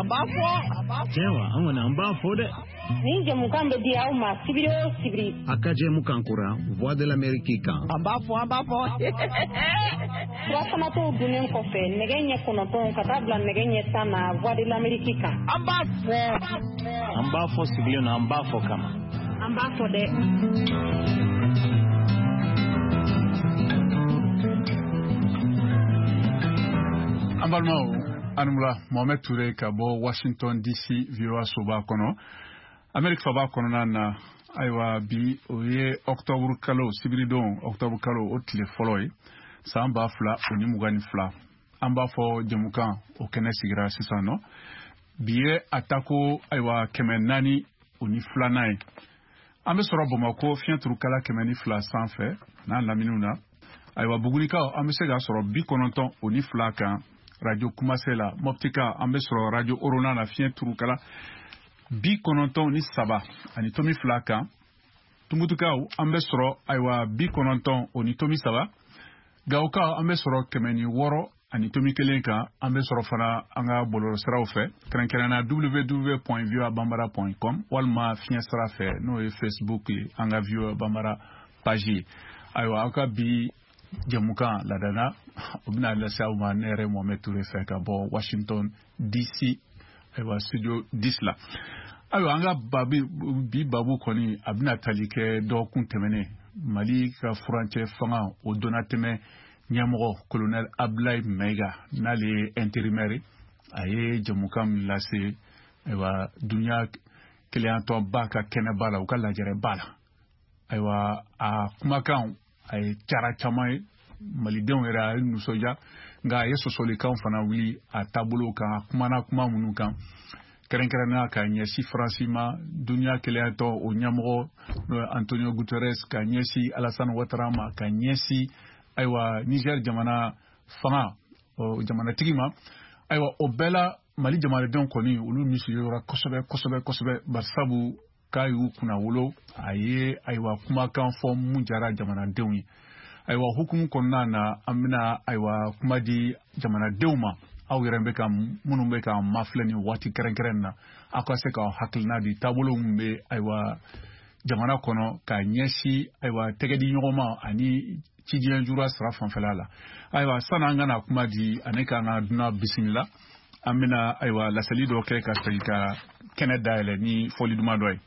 Jewa, angona ambafo de. Ninja mukambe di au ma sibiri o sibiri. Akaje mukankura, Voix de l'Amérique kan. Ambafo. Surasana to dunen kofe, negenye konoton katabla negenye sana Voix de l'Amérique kan. Ambafo sibiri na ambafo kama. Ambafo de. Ambalmao Anumla Mohamed Touré Kabo Washington DC VOA Soba kono Amerique Faba kono na aywa bi oye octobre kalo sibiridon octobre kalo otile foloi samba fla oni mugani fla amba fo jemukan o kene sigira sisano biye atako aywa kemenani oni fla nai ambe soro bomako fientru kala kemeni fla sanfe na laminuna aywa bugulika ambe sega soro bi kononton oni fla kan radio Kumasela Moptika ambesro radio Orona na fien turukala bi kononton ni saba ani tomi flaka tumutuka ambesro aywa bi kononton oni tomi saba gauka ambesro kemeni woro ani tomi kelenka ambesro fana anga boloro sraufe krankerana www.viewabambara.com walma fien srafe no e Facebook anga viewabambara page aywa aka bi Jamuka ladana obina la sauma nere Mohamed Touré feka bo Washington DC ewa studio 10 la ayo anga babu koni abina talike do kuntemene Mali ka frontière fanga o donateme nyamoro colonel Ablaye Mega nale intérimaire aye Jamuka lase ewa dunya klienton baka kenebala ukala jere bala aywa a kumakan ay cara chamay malidenw era nusoja nga yeso solikan fana wili a tabulo kan kuma munu kan kerenkerena ka nyesi francima dunia keleato o nyamro Antonio Guterres ka nyesi Alassane Ouattara ma ka nyesi aywa Niger jamana fanga o jamana tigima aywa obela Mali jamana don koni ulu misiyora kosobe barsabu kayu kuna wolo aye aywa kuma kan fo munjara jamana dewi aywa hukumu konna na amina aywa kuma di jamana dewma aw yerembe kam munumbe kam mafleni wati kerenkeren na akwase ka hakilna di tabulo mbe aywa jamana kono ka nyesi aywa tegedi nyoma ani cidiyan jura sara fanfelala aywa sana ngana kuma di aneka na duna bismillah amina aywa la salido ke ka sayika Canada ele ni foli duma doy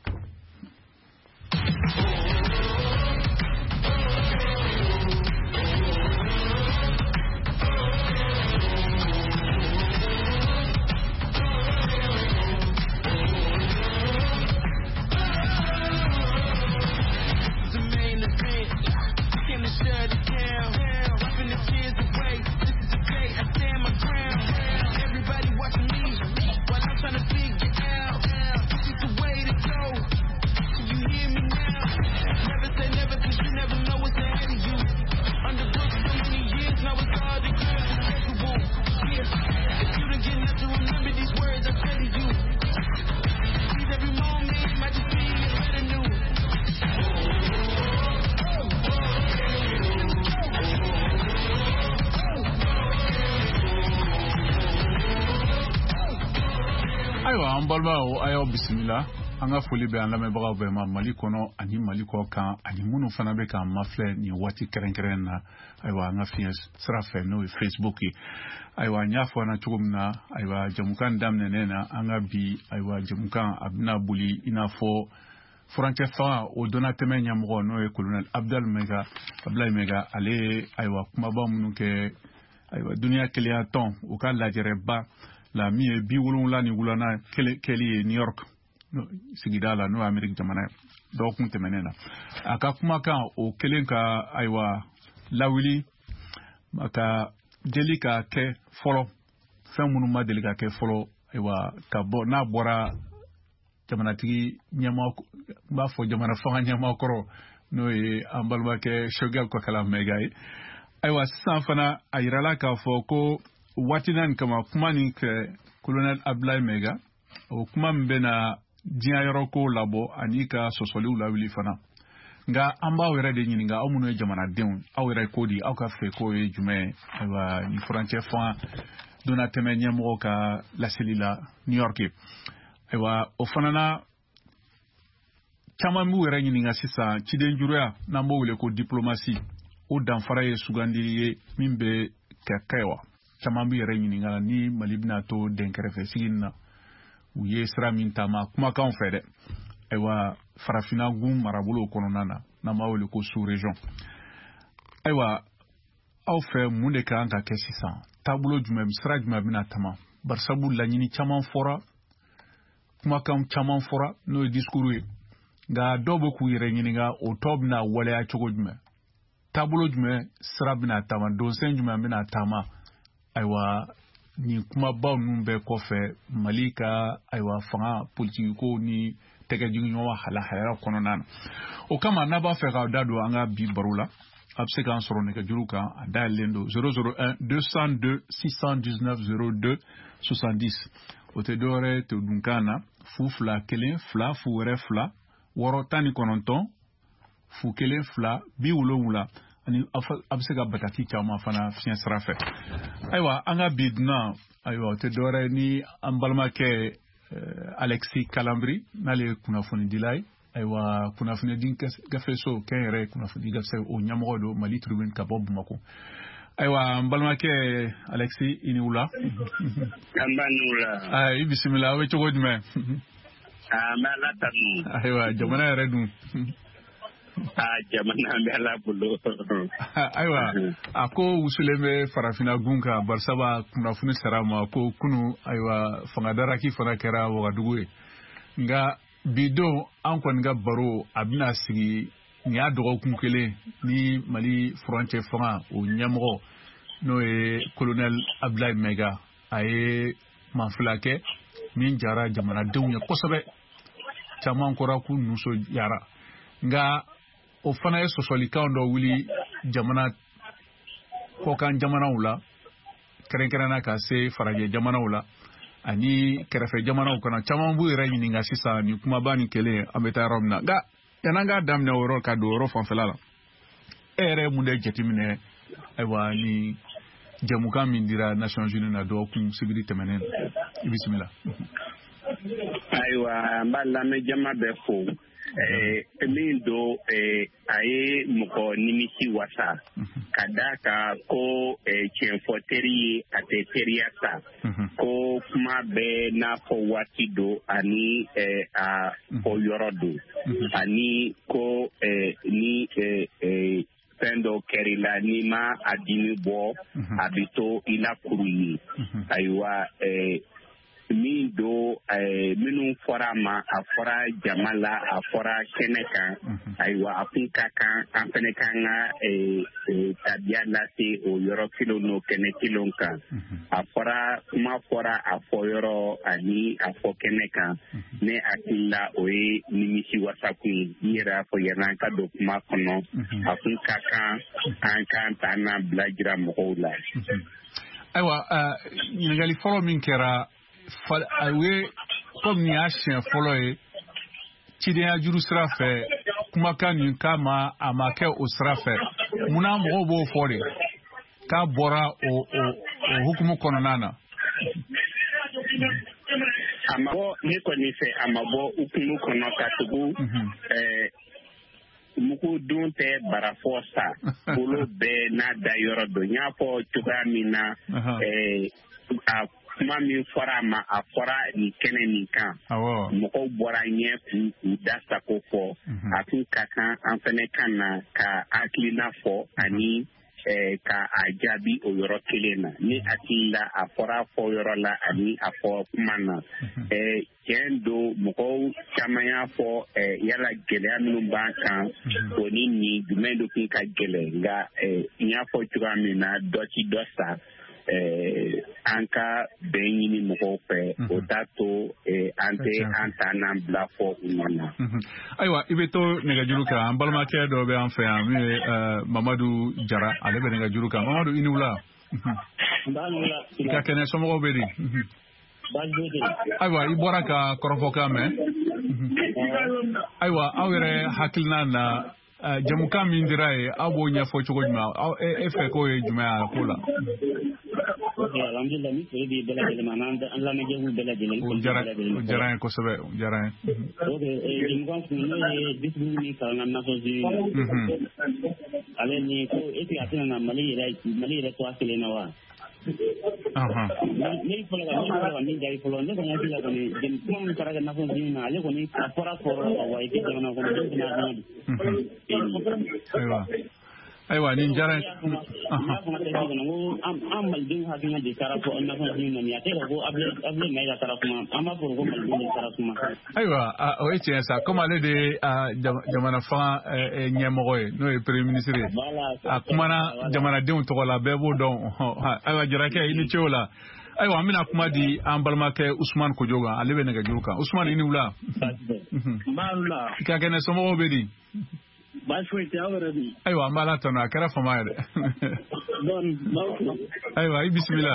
Balba ayo bismillah anga foli be an lamɛ bagaw bɛɛ ma Mali kɔnɔ ani Mali kɔ kan ani minnu fana bɛ kan mafilɛ ni waati kɛrɛnkɛrɛn na aywa anga fiɲɛ sira fɛ n'o ye Facebook ye aywa n y'a fɔ na cogo min na aywa jamukan daminɛnen na anga bi aywa jamukan a bɛna boli i n'a fɔ furancɛ fanga o donatɛmɛ ɲɛmɔgɔ n'o ye colonel Ablaye Mega ale aywa kumaba minnu kɛ aywa duniya kelenya tɔn u ka lajɛrɛba la mi e bi wolonwula ni wulana keli New York sigida la no Amerique jamana do kun temenena aka kuma kan o kelen ka aywa lawili maka deli ka ke folo fɛn minnu ma deli ka kɛ fɔlɔ aywa ka bɔ n'a bɔra jamanatigi ɲɛma b'a fɔ jamana fanga ɲɛma kɔrɔ n'o ye an balimakɛ Choguel Kokala Mega ye aywa sisan fana a yirala k'a fɔ ko waati nan kama kuma nin kɛ colonel Ablaye Mega o kuma min bɛna diɲɛ yɔrɔ ko labɔ ani ka sɔsɔliw lawili fana nga an b'aw yɛrɛ de ɲininka aw minnu ye jamanadenw aw yɛrɛ ko di aw ka fɛ ko ye jumɛn ye ayiwa ni furancɛ fanga donna tɛmɛ ɲɛmɔgɔ ka laseli la New York ayiwa o fana na caman b'u yɛrɛ ɲininka sisan ciden juruya n'an b'o wele ko diplomasi o danfara ye sugandili ye min bɛ kɛ wa caman b'u yɛrɛ ɲininka ni Mali bɛna to dɛnkɛrɛfɛ sigi na u ye sira min taama kumakanw fɛ dɛ ayiwa farafina gun marabolo kɔnɔna na n'an b'a wele ko sous région ayiwa aw fɛ mun de kan ka kɛ sisan taabolo jumɛn sira jumɛn bɛna taama barisabu laɲini caman fɔra kumakan caman fɔra n'o ye discours ye nka dɔw bɛ k'u yɛrɛ ɲininka o tɔ bɛna waleya cogo jumɛn taabolo jumɛn sira bɛna taama donsɛn jumɛn bɛna taama ayiwa nin kumabaw ninnu bɛɛ kɔfɛ Mali ka ayiwa fanga politiki ko ni tɛgɛjigiɲɔgɔn halahayara kɔnɔna na o kama n'a b'a fɛ k'aw da don an ka bi baro la a bɛ se k'an sɔrɔ nɛgɛjuru kan a dayɛlɛlen don 001 202 619 02 70 o tɛ dɔwɛrɛ to dunkan na 2 1 2 0 2 6 19 0 1 2 70 ani a bɛ se ka bataki caman fana fiɲɛ sira fɛ ayiwa an ka bi dunan ayiwa o tɛ dɔwɛrɛ ni an balimakɛ Alexis Kalambri n'ale ye kunnafoni dila ye ayiwa kunnafoni di gafeso kɛn yɛrɛ kunnafoni gafe o ɲɛmɔgɔ don Mali Tribune ka bɔ Bamako ayiwa an balimakɛ Alexis i ni wula an b'a ni wula i bisimila aw bɛ cogo jumɛn n bɛ Ala tanu ayiwa jamana yɛrɛ dun jamana an bɛ Ala bolo ayiwa a ko wusulen bɛ farafina gun kan barisaba kunnafoni sera ma ko kunu ayiwa fangadaraki fana kɛra Wagadugu ye nka bi don an kɔni ka baro a bɛna sigi nin y'a dɔgɔkun kelen ni Mali furancɛ fanga o ɲɛmɔgɔ n'o ye colonel Abdoulaye Maiga a ye manfila kɛ min jara jamanadenw ye kosɛbɛ caman kɔra k'u nisɔndiyara nka o fana ye sɔsɔlikan dɔ wuli jamana kɔkan jamanaw la kɛrɛnkɛrɛnna ka se farajɛ jamanaw la ani kɛrɛfɛ jamanaw kana caman b'u yɛrɛ ɲininka sisan ni kumaba ni kelen an bɛ taa yɔrɔ min na nka yan'an k'a daminɛ o yɔrɔ ka don o yɔrɔ fanfɛla la e yɛrɛ ye mun de jateminɛ ayiwa ni jɛmukan min dira Nations Unies na dɔgɔkun sibiri tɛmɛnen i bisimila ayiwa n b'a lamɛn jama bɛɛ fo min don a ye mɔgɔ nimisi wasa ka da kan ko tiɲɛfɔ teri ye a tɛ teriya sa ko kuma bɛɛ n'a fɔ waati don ani a fɔ yɔrɔ don ani ko ni fɛn dɔ kɛr'i la n'i ma a dimi bɔ a bɛ to i la kuru ye ayiwa min don minnu fɔra ma a fɔra jama la a fɔra kɛnɛ kan ayiwa a kun ka kan an fɛnɛ kan ka tabiya lase o yɔrɔ kelen n'o kɛnɛ kelen kan a fɔra kuma fɔra a fɔ yɔrɔ ani a fɔ kɛnɛ kan ne hakili la o ye nimisi wasa kun ye i yɛrɛ y'a fɔ yan'an ka don kuma kɔnɔ a kun ka kan an kan ta n'an bila jira mɔgɔw la ayiwa ɲininkali fɔlɔ min kɛra a ye komi nin y'a siɲɛ fɔlɔ ye cidenya juru sira fɛ kumakan nin k'a ma a ma kɛ o sira fɛ munna mɔgɔw b'o fɔ de k'a bɔra o hukumu kɔnɔna na a ma bɔ ne kɔni fɛ a ma bɔ hukumu kɔnɔ ka tugu mugudun tɛ barafɔ sa bolo bɛɛ n'a da yɔrɔ don n y'a fɔ cogoya min na a kuma min fɔra a ma a fɔra nin kɛnɛ nin kan mɔgɔw bɔra ɲɛ k'u da sago fɔ a tun ka kan an fɛnɛ kan na ka hakilina fɔ ani ka a jaabi o yɔrɔ kelen na ni hakili la a fɔra fɔ yɔrɔ la ani a fɔ kuma na tiɲɛ don mɔgɔw caman y'a fɔ yala gɛlɛya minnu b'an kan o ni nin jumɛn de kun ka gɛlɛn nka n y'a fɔ cogoya min na dɔ ci dɔ sa an ka bɛn ɲini mɔgɔw fɛ o t'a to an tɛ an ta n'an bila fɔ u nɔ ayiwa i bɛ to nɛgɛjuru kan an balimakɛ dɔ bɛ an fɛ yan min ye Mamadu Jara ale bɛ nɛgɛjuru kan Mamadu i ni wula i ka kɛnɛ somɔgɔw bɛ di ayiwa i bɔra ka kɔrɔfɔkan mɛn ayiwa aw yɛrɛ hakilina na jamukan min dira ye aw b'o ɲɛfɔ cogo jumɛn e fɛ k'o ye jumɛn a ko la alhamdulillah ni fere bi bɛɛ lajɛlen ma an lamɛnjɛkulu bɛɛ lajɛlen o diyara n ye kosɛbɛ o diyara n ye ok jamukan kun n'o ye discours min kalan na Nations Unies ale ni ko est-ce que a tɛna na Mali yɛrɛ to a kelen na wa ne fɔlɔ ka min jaabi fɔlɔ ne kɔni hakili la kɔni kuma min taara kɛ Nations Unies na ale kɔni a fɔra wa i tɛ jamana kɔnɔ den tɛna ayiwa nin diyara n ye n'a fana tɛ kɔnɔ ko an malidenw hakilina de taara fɔ Nations Unies na a tɛ ka ko Abdulaye Mayiga taara kuma an b'a fɔ ko malidenw de taara kuma ayiwa o ye tiɲɛ sa comme ale de ye jamana fanga ɲɛmɔgɔ ye n'o ye premier ministre ye a kumana jamanadenw tɔgɔ la bɛɛ b'o dɔn ayiwa Jarakɛ i ni ce o la ayiwa an bɛna kuma di an balimakɛ Usumani Kojo kan ale bɛ nɛgɛjuru kan Usumani i ni wula i ka kɛnɛ somɔgɔw bɛ di ayiwa an b'a la tɔnɔ a kɛra fama yɛrɛ ayiwa i bisimila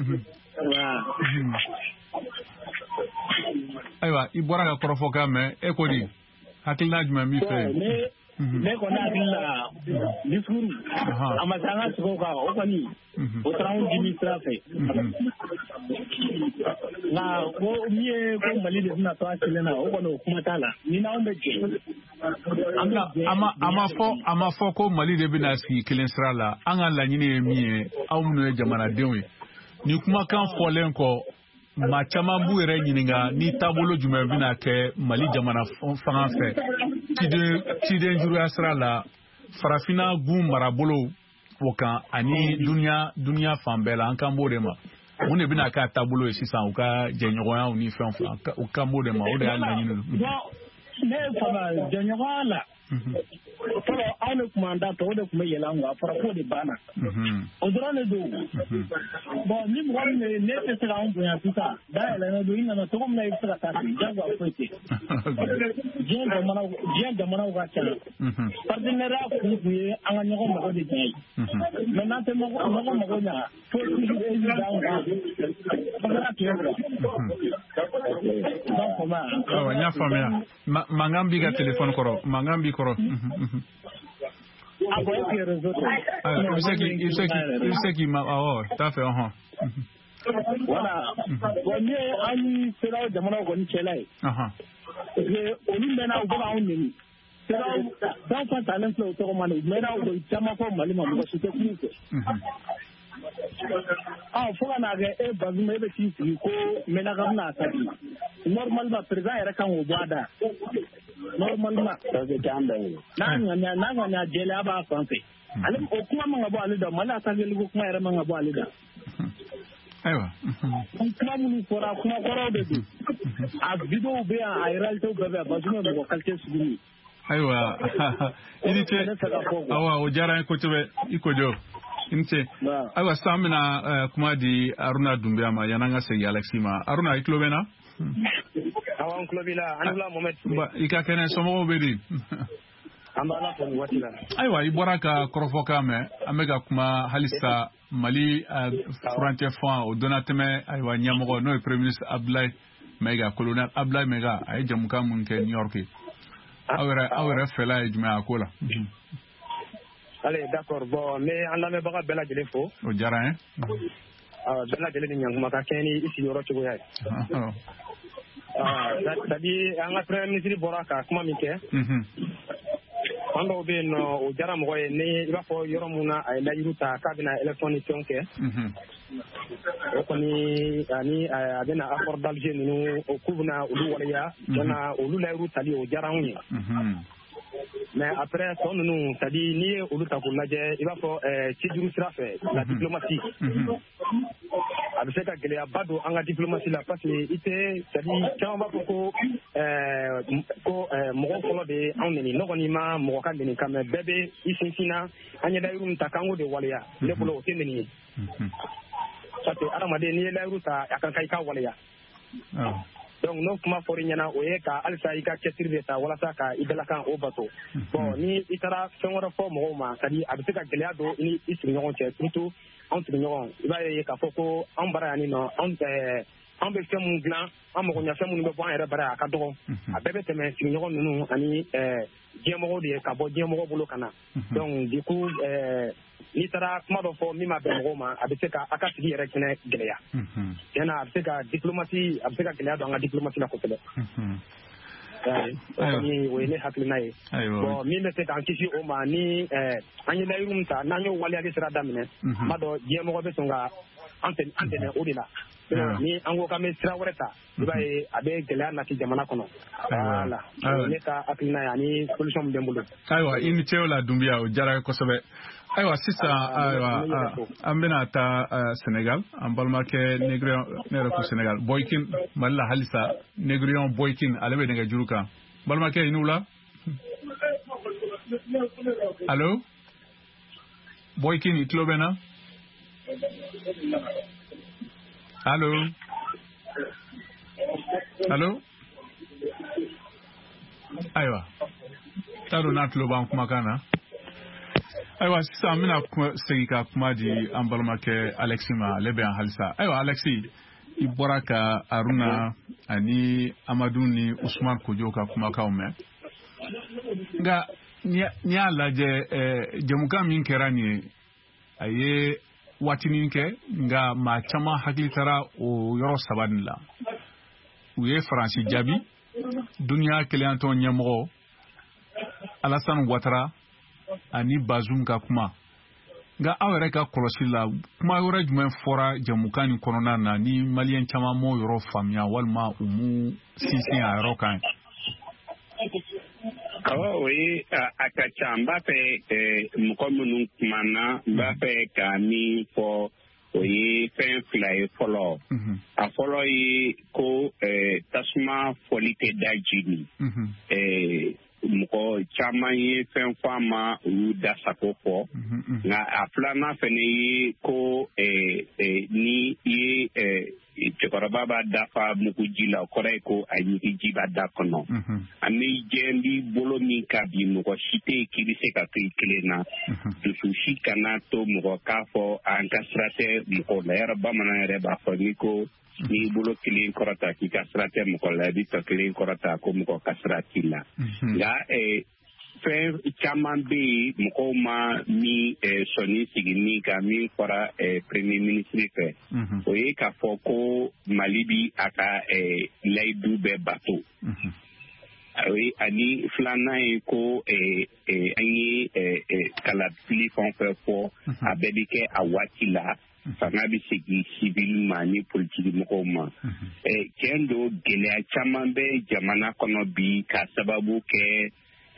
ayiwa i bɔra ka kɔrɔfɔkan mɛn e ko di hakilina jumɛn b'i fɛ ne kɔni hakili la discours a ma se an ka sigi o kan o kɔni o taara anw dimi sira fɛ nka ko min ye ko Mali de bɛna to a kelen na o kɔni o kuma t'a la ni n'anw bɛ jɛ a ma fɔ ko Mali de bɛna sigi kelen sira la an ka laɲini ye min ye aw minnu ye jamanadenw ye ni kumakan fɔlen kɔ maa caman b'u yɛrɛ ɲininka ni taabolo jumɛn bɛna kɛ Mali jamana fanga fɛ ciden juguya sira la farafinna gun marabolo o kan ani duniya fan bɛɛ la an kan b'o de ma mun de bɛna k'a taabolo ye sisan u ka jɛɲɔgɔnyaw ni fɛn u kan b'o de ma o de y'a laɲini ne fana jɛɲɔgɔnya la fɔlɔ aw de tun b'an da tɔ o de tun bɛ yɛlɛ an kan a fɔra k'o de banna o dɔrɔn de don bon ni mɔgɔ min ne tɛ se k'anw bonya sisan dayɛlɛnnen don i nana cogo min na i bɛ se ka taa ten jagoya foyi tɛ diɲɛ jamanaw ka ca partenariat kun ye an ka ɲɔgɔn mago de diɲɛ ye mais n'an tɛ ɲɔgɔn mago ɲa fo toujours e bɛ d'anw kan fangara tun ye quoi n y'a faamuya mankan b'i ka téléphone kɔrɔ mankan b'i kɔrɔ i bɛ se k'i ma t'a fɛ voilà bon ni an ni CEDEAO jamanaw kɔni cɛla ye olu mɛnna u bɛ k'anw nɛni CEDEAO fɛn fɛn talen filɛ o tɔgɔ ma na u mɛnna u bɛ caman fɔ Mali ma mɔgɔ si tɛ kuma u fɛ fo ka n'a kɛ e Bazum e bɛ t'i sigi ko Menaka bɛna attaquer normalement président yɛrɛ kan k'o bɔ a da normalement n'a ŋaniya jɛlenya b'a fan fɛ ale o kuma man ka bɔ ale da Mali attaquer ko kuma yɛrɛ man ka bɔ ale da ayiwa kuma minnu fɔra kuma kɔrɔw de don a vidéo bɛ yan a réalités bɛɛ bɛ yan Bazum ye mɔgɔ qualité sugu min ayiwa i ni ce awa o diyara n ye kosɛbɛ i Kojo i ni ce ayiwa sisan an bɛna kuma di Aruna Dunbiya ma yan'an ka segin Alexis ma Aruna i tulo bɛ n na awɔ n tulo b'i la an wula Mohamed i ka kɛnɛ somɔgɔw bɛ di an b'a la fɔ nin waati la ayiwa i bɔra ka kɔrɔfɔkan mɛn an bɛ ka kuma halisa Mali furancɛ fan o donna tɛmɛ ayiwa ɲɛmɔgɔ n'o ye premier ministre Abdoulaye Mayiga colonel Abdoulaye Mayiga a ye jamukan mun kɛ New York aw yɛrɛ fɛla ye jumɛn a ko la allez d'accord bon n bɛ an lamɛnbaga bɛɛ lajɛlen fo o diyara n ye bɛɛ lajɛlen ni ɲankuma ka kɛɲɛ ni i sigiyɔrɔ cogoya ye c'est-à-dire an ka premier ministre bɔra ka kuma min kɛ fan dɔw bɛ yen nɔ o diyara mɔgɔ ye ni i b'a fɔ yɔrɔ mun na a ye layiru ta k'a bɛna élection ni fɛnw kɛ o kɔni ani a bɛna accord d'Alger ninnu o k'u bɛna olu waleya olu layiru tali o diyara anw ye mais après tɔ ninnu c'est-à-dire n'i ye olu ta k'u lajɛ i b'a fɔ cijuru sira fɛ la diplomatie a bɛ se ka gɛlɛyaba don an ka diplomatie la parce que i tɛ c'est-à-dire caman b'a fɔ ko mɔgɔ fɔlɔ de ye anw nɛni ne kɔni ma mɔgɔ ka nɛni kan mais bɛɛ bɛ i sinsinna an ye layiru min ta k'an k'o de waleya ne bolo o tɛ nɛni ye parce que adamaden n'i ye layiru ta a kan ka i ka waleya donc n'o kuma fɔra i ɲɛna o ye ka halisa i ka cɛsiri de ta walasa ka i dalakan o bato bon ni i taara fɛn wɛrɛ fɔ mɔgɔw ma c'est-à-dire a bɛ se ka gɛlɛya don i ni i sigiɲɔgɔn cɛ surtout anw sigiɲɔgɔn i b'a ye k'a fɔ ko anw bara yan nɔ anw bɛ fɛn mun dilan an magoɲɛfɛn minnu bɛ bɔ an yɛrɛ bara yan a ka dɔgɔ a bɛɛ bɛ tɛmɛ sigiɲɔgɔn ninnu ani diɲɛmɔgɔw de ye ka bɔ diɲɛmɔgɔ bolo ka na donc du coup n'i taara kuma dɔ fɔ min ma bɛn mɔgɔw ma a bɛ se ka a ka sigi yɛrɛ kɛnɛ gɛlɛya tiɲɛna a bɛ se ka diplomasi a bɛ se ka gɛlɛya don an ka diplomasi la kosɛbɛ o ye ne hakilina ye bon min bɛ se k'an kisi o ma ni an ye layiru min ta n'an y'o waleyali sira daminɛ kuma dɔ diɲɛmɔgɔ bɛ sɔn ka an dɛmɛ o de la ni an ko k'an bɛ sira wɛrɛ ta i b'a ye a bɛ gɛlɛya nati jamana kɔnɔ voilà ne ka hakilina ye ani solution min bɛ n bolo ayiwa i ni ce o la Dunbiya o diyara ye kosɛbɛ ayiwa sisan an bɛna taa Senegal an balimakɛ Negrion ne yɛrɛ ko Senegal Boykin Mali la halisa Negrion Boykin ale bɛ nɛgɛjuru kan balimakɛ i n'u la allo Boykin i tulo bɛ n na allo ayiwa t'a dɔn n'a tulo b'an kumakan na ayiwa sisan an bɛna segin ka kuma di an balimakɛ Alexis ma ale bɛ yan halisa ayiwa Alexis i bɔra ka Aruna ani Amadu ni Usman Kojo ka kumakanw mɛn nka n'i y'a lajɛ jamukan min kɛra nin ye a ye waatinin kɛ nka maa caman hakili taara o yɔrɔ saba nin la u ye Faransi jaabi duniya keleyantɔn ɲɛmɔgɔ Alassane Ouattara ani Bazoum ka kuma nka aw yɛrɛ ka kɔlɔsi la kuma wɛrɛ jumɛn fɔra jamukan nin kɔnɔna na ni maliyɛn caman m'o yɔrɔ faamuya walima u m'u sinsin a yɔrɔ kan o ye a ka ca n b'a fɛ mɔgɔ minnu kumana n b'a fɛ ka min fɔ o ye fɛn fila ye fɔlɔ a fɔlɔ ye ko tasuma fɔli tɛ da jini mɔgɔ caman ye fɛn fɔ a ma u y'u da sago fɔ nka a filanan fɛnɛ ye ko ni i ye cɛkɔrɔba b'a dafa muguji la o kɔrɔ ye ko a ɲigiji b'a da kɔnɔ ani diɲɛ b'i bolo min ka bi mɔgɔ si tɛ yen k'i bɛ se ka to i kelen na dusu si kana to mɔgɔ k'a fɔ an ka sira tɛ mɔgɔ la yɔrɔ bamanan yɛrɛ b'a fɔ ni ko n'i bolo kelen kɔrɔta k'i ka sira tɛ mɔgɔ la i bɛ tɔ kelen kɔrɔta ko mɔgɔ ka sira t'i la nka fɛn caman bɛ yen mɔgɔw ma min sɔnni sigini ka min fɔra premier ministre fɛ o ye k'a fɔ ko Mali bi a ka layidu bɛɛ bato ani filanan ye ko an ye kalafili fɛn fɛn fɔ a bɛɛ bɛ kɛ a waati la fanga bɛ segin civil ma ni politiki mɔgɔw ma tiɲɛ don gɛlɛya caman bɛ jamana kɔnɔ bi ka sababu kɛ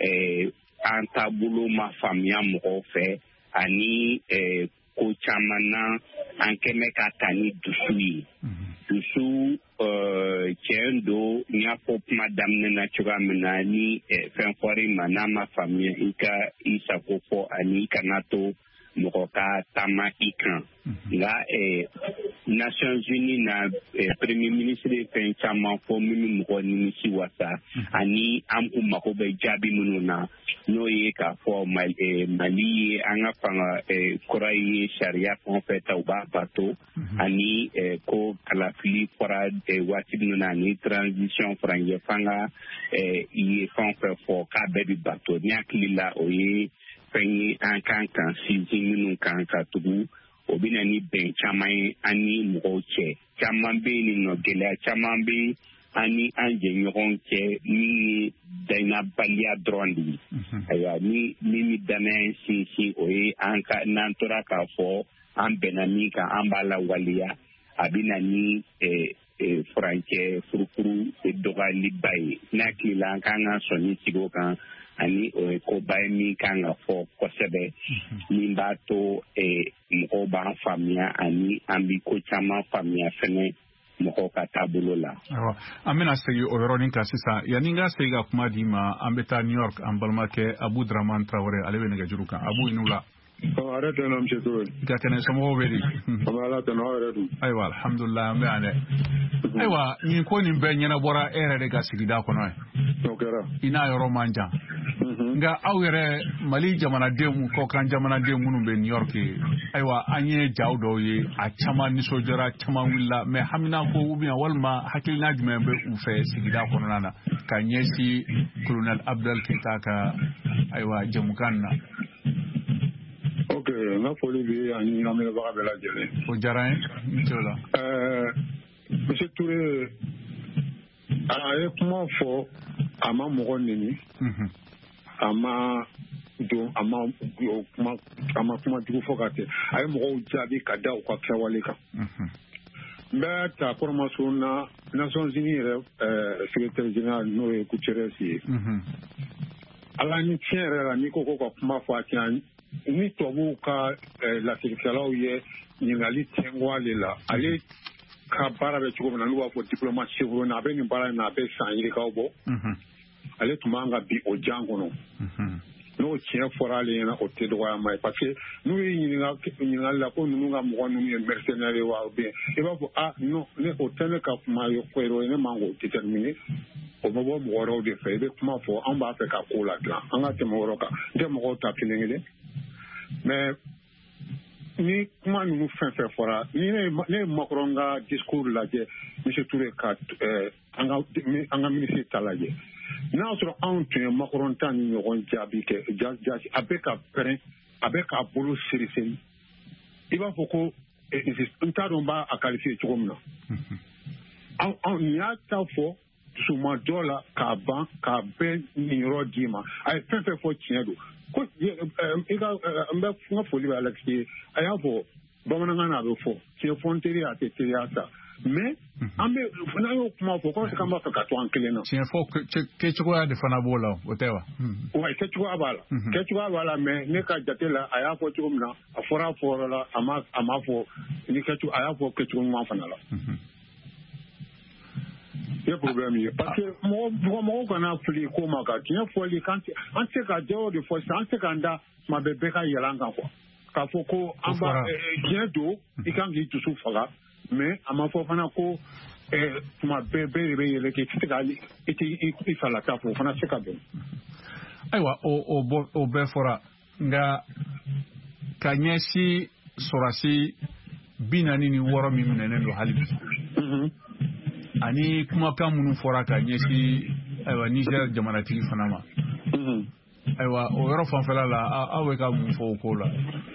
an taabolo ma faamuya mɔgɔw fɛ ani ko caman na an kɛmɛ ka ta ni dusu ye dusu tiɲɛ don n y'a fɔ kuma daminɛ na cogoya min na ni fɛn fɔri ma n'a ma faamuya i ka i sago fɔ ani i kana to mɔgɔ ka taama i kan nka Nations Unies na premier ministre fɛn caman fɔ minnu mɔgɔ nimisi wasa ani an kun mago bɛ jaabi minnu na n'o ye k'a fɔ Mali ye an ka fanga kɔrɔ ye sariya fɛn o fɛn ta u b'a bato ani ko kalafili fɔra waati minnu na ani transition fɔra n ye fanga ye fɛn o fɛn fɔ k'a bɛɛ bɛ bato ni hakili la o ye fɛn ye an kan sinsin minnu kan ka tugu o bɛ na ni bɛn caman ye ani mɔgɔw cɛ caman bɛ yen nɔ gɛlɛya caman bɛ ani an jɛɲɔgɔn cɛ min ye danabaliya dɔrɔn de ye ayiwa ni min bɛ danaya sinsin o ye an ka n'an tora k'a fɔ an bɛnna min kan an b'a lawaleya a bɛ na ni furancɛ furufuru dɔgɔyaliba ye n'a hakili la an kan ka sɔnni sigi o kan ani koba ye min kan ka fɔ kosɛbɛ min b'a to mɔgɔw b'an faamuya ani an bɛ ko caman faamuya fɛnɛ mɔgɔw ka taabolo la. An bɛna segin o yɔrɔnin kan sisan yanni n ka segin ka kuma di ma an bɛ taa New York an balimakɛ Abu Dramane Traoré ale bɛ nɛgɛjuru kan Abu i n'u la. Ara tɛnɛ monsieur Touré. Ka tɛnɛ somɔgɔw bɛ di. Ala tɛnɛ aw yɛrɛ dun. Ayiwa alhamdulilah an bɛ yan dɛ. Ayiwa nin ko nin bɛɛ ɲɛnabɔra e yɛrɛ de ka sigida kɔnɔ ye. O kɛra. I n'a yɔrɔ man jan. Nka aw yɛrɛ Mali jamanadenw kɔkan jamanaden minnu bɛ New York ayiwa an ye jaw dɔw ye a caman nisɔndiyara caman wulila mais hamina ko ou bien walima hakilina jumɛn bɛ u fɛ sigida kɔnɔna na ka ɲɛsi colonel Abdel Keita ka ayiwa jamukan na. Ok, n ka foli bi ani lamɛnbaga bɛɛ lajɛlen. O diyara n ye n t'o la. Monsieur Touré a ye kuma fɔ a ma mɔgɔ nɛni, a ma kuma jugu fɔ ka tɛ, a ye mɔgɔw jaabi ka da u ka kɛwale kan. N bɛ ta kɔrɔmaso na Nations Unies yɛrɛ secrétaire général n'o ye Guterres ye. Ala ni tiɲɛ yɛrɛ la n'i ko ko ka kuma fɔ a tiɲɛ ni tubabuw ka lasirikɛlaw ye ɲininkali tɛngu ale la, ale ka baara bɛ cogo min na n'u b'a fɔ diplomate chevron a bɛ nin baara in na a bɛ san yirikaw bɔ, ale tun b'an ka bi o jan kɔnɔ. N'o tiɲɛ fɔra ale ɲɛna o tɛ dɔgɔyama ye parce que n'u ye ɲininkali la ko ninnu ka mɔgɔ ninnu ye mercenaires ye wa bien i b'a fɔ non ne o tɛ ne ka kuma ye ko ye ne man k'o déterminer o bɛ bɔ mɔgɔ wɛrɛw de fɛ i bɛ kuma fɔ anw b'a fɛ ka ko la dilan an ka tɛmɛ yɔrɔ kan n tɛ mɔgɔw ta kelen kelen mais ni kuma ninnu fɛn fɛn fɔra ni ne ye Macron ka discours lajɛ monsieur Touré ka an ka ministre ta lajɛ n'a y'a sɔrɔ anw tun ye Macron ta ni ɲɔgɔn jaabi kɛ a bɛ ka pɛrɛn a bɛ k'a bolo seriseri i b'a fɔ ko n t'a dɔn b'a qualifier cogo min na nin y'a ta fɔ dusuma dɔ la k'a ban k'a bɛɛ nin yɔrɔ d'i ma a ye fɛn fɛn fɔ tiɲɛ don ko n ka foli bɛ Alex ye a y'a fɔ bamanankan na a bɛ fɔ tiɲɛ fɔ n teri a tɛ teriya sa mais an bɛ n'an y'o kuma fɔ kɔrɔ k'an b'a fɛ ka to an kelen na. Tiɲɛ fɔ kɛcogoya de fana b'o la o tɛ wa. wa kɛcogoya b'a la mais ne ka jate la a y'a fɔ cogo min na a fɔra a fɔyɔrɔ la a ma fɔ ni kɛcogo a y'a fɔ kɛcogo ɲuman fana la. ye problème ye parce que mɔgɔw kana fili ko ma kan tiɲɛ fɔli an tɛ se ka jɛw de fɔ sisan an tɛ se k'an da tuma bɛɛ ka yɛlɛ an kan quoi k'a fɔ ko an b'a tiɲɛ don i kan k'i dusu faga mais a ma fɔ fana ko tuma bɛɛ de bɛ yɛlɛ k'i tɛ se ka i falata fɔ o fana se ka bɛn. Ayiwa o bɛɛ fɔra nka ka ɲɛsin sɔrɔdasi 46 min minɛnen don hali bi ani kumakan minnu fɔra ka ɲɛsin ayiwa Niger jamanatigi fana ma ayiwa o yɔrɔ fanfɛla la aw bɛ ka mun fɔ o ko la.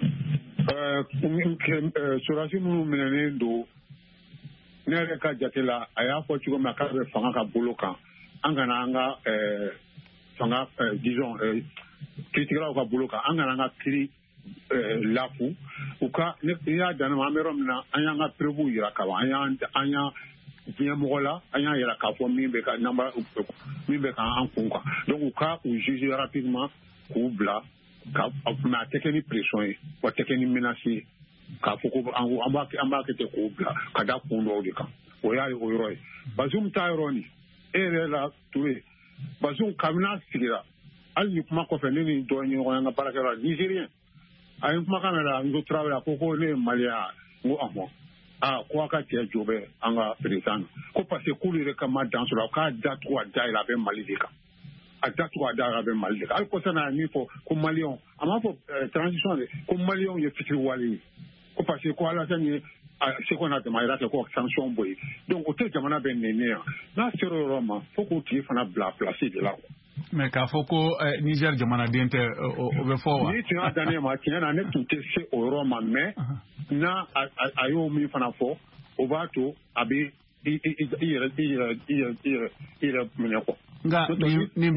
Sɔrɔdasi minnu minɛnen don ne yɛrɛ ka jate la a y'a fɔ cogo min na k'a bɛ fanga ka bolo kan an kana an ka fanga disons kiiritigɛlaw ka bolo kan an kana an ka kiiri lafu u ka ne y'a dan ma an bɛ yɔrɔ min na an y'an ka preuve yira ka ban an y'a diɲɛ mɔgɔ la an y'a yira k'a fɔ min bɛ k'an kun kan donc u ka u juger rapidement k'u bila mais a tɛ kɛ ni pression ye wa tɛ kɛ ni menace ye k'a fɔ ko an b'a kɛ ten k'u bila ka da kun dɔw de kan o y'a ye o yɔrɔ ye Bazoum ta yɔrɔ nin e yɛrɛ la Touré Bazoum kabini a sigira hali ni kuma kɔfɛ ne ni dɔ ɲɔgɔn ye an ka baarakɛyɔrɔ la Nigérien a ye kumakan dɔ la Ngo Traoré a ko ne ye Malien n ko ahɔn ko a ka cɛ jo bɛ an ka président ko parce que k'olu yɛrɛ ka ma dan sɔrɔ a k'a datugu a da yɛlɛ a bɛ Mali de kan a datugu a da yɛlɛ a bɛ Mali de kan hali kɔsa n'a ye min fɔ ko Maliyɛnw a m'a fɔ transition de ko Maliyɛnw ye fitiri wale ye ko parce que ko Alassane ye seko n'a dama yira kɛ ko sanction bɔ yen donc o tɛ jamana bɛ nɛnɛ yan n'a sera o yɔrɔ ma fo k'o tigi fana bila place de la. mais k'a fɔ ko Niger jamanaden tɛ o bɛ fɔ wa. ni tun y'a dan ne ma tiɲɛ na ne tun tɛ se o yɔrɔ ma mais n'a a y'o min fana fɔ o b'a to a bɛ i yɛrɛ minɛ quoi. nka nin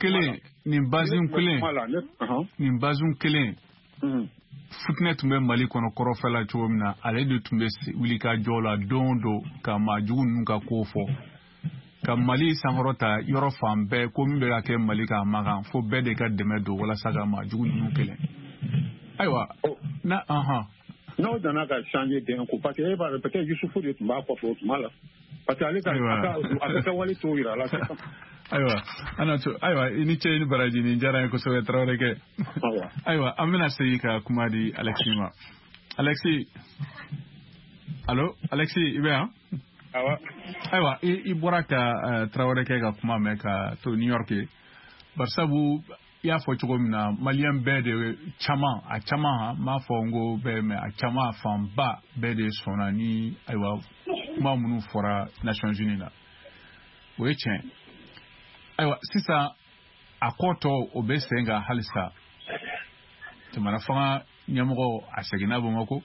Bazoum kelen fitinɛ tun bɛ Mali kɔnɔ kɔrɔfɛla cogo min na ale de tun bɛ wuli ka jɔ la don don ka maajugu ninnu ka ko fɔ ka Mali sankɔrɔta yɔrɔ fan bɛɛ ko min bɛ ka kɛ Mali kan makan fo bɛɛ de ka dɛmɛ don walasa ka maajugu ninnu kɛlɛ. ayiwa n'aw danna ka changer den ko parce que e b'a dɔn peut-être Yusufu de tun b'a kɔfɛ o tuma la parce que ale ka a bɛ ka wale to yira la sisan. ayiwa i ni ce i ni baraji nin diyara n ye kosɛbɛ Tarawele kɛ. ayiwa an bɛna segin ka kuma di Alexis ma. Alexis allo Alexis i bɛ yan. ayiwa i bɔra ka Tarawele kɛ ka kuma mɛn ka to New York ye barisabu i y'a fɔ cogo min na Maliyɛn bɛɛ de caman a caman m'a fɔ n ko bɛɛ mais a caman fanba bɛɛ de sɔnna ni ayiwa kuma minnu fɔra Nations Unies la o ye tiɲɛ ayiwa sisan a kɔtɔ o bɛ sen ka halisa jamana fanga ɲɛmɔgɔ a seginna Bamakɔ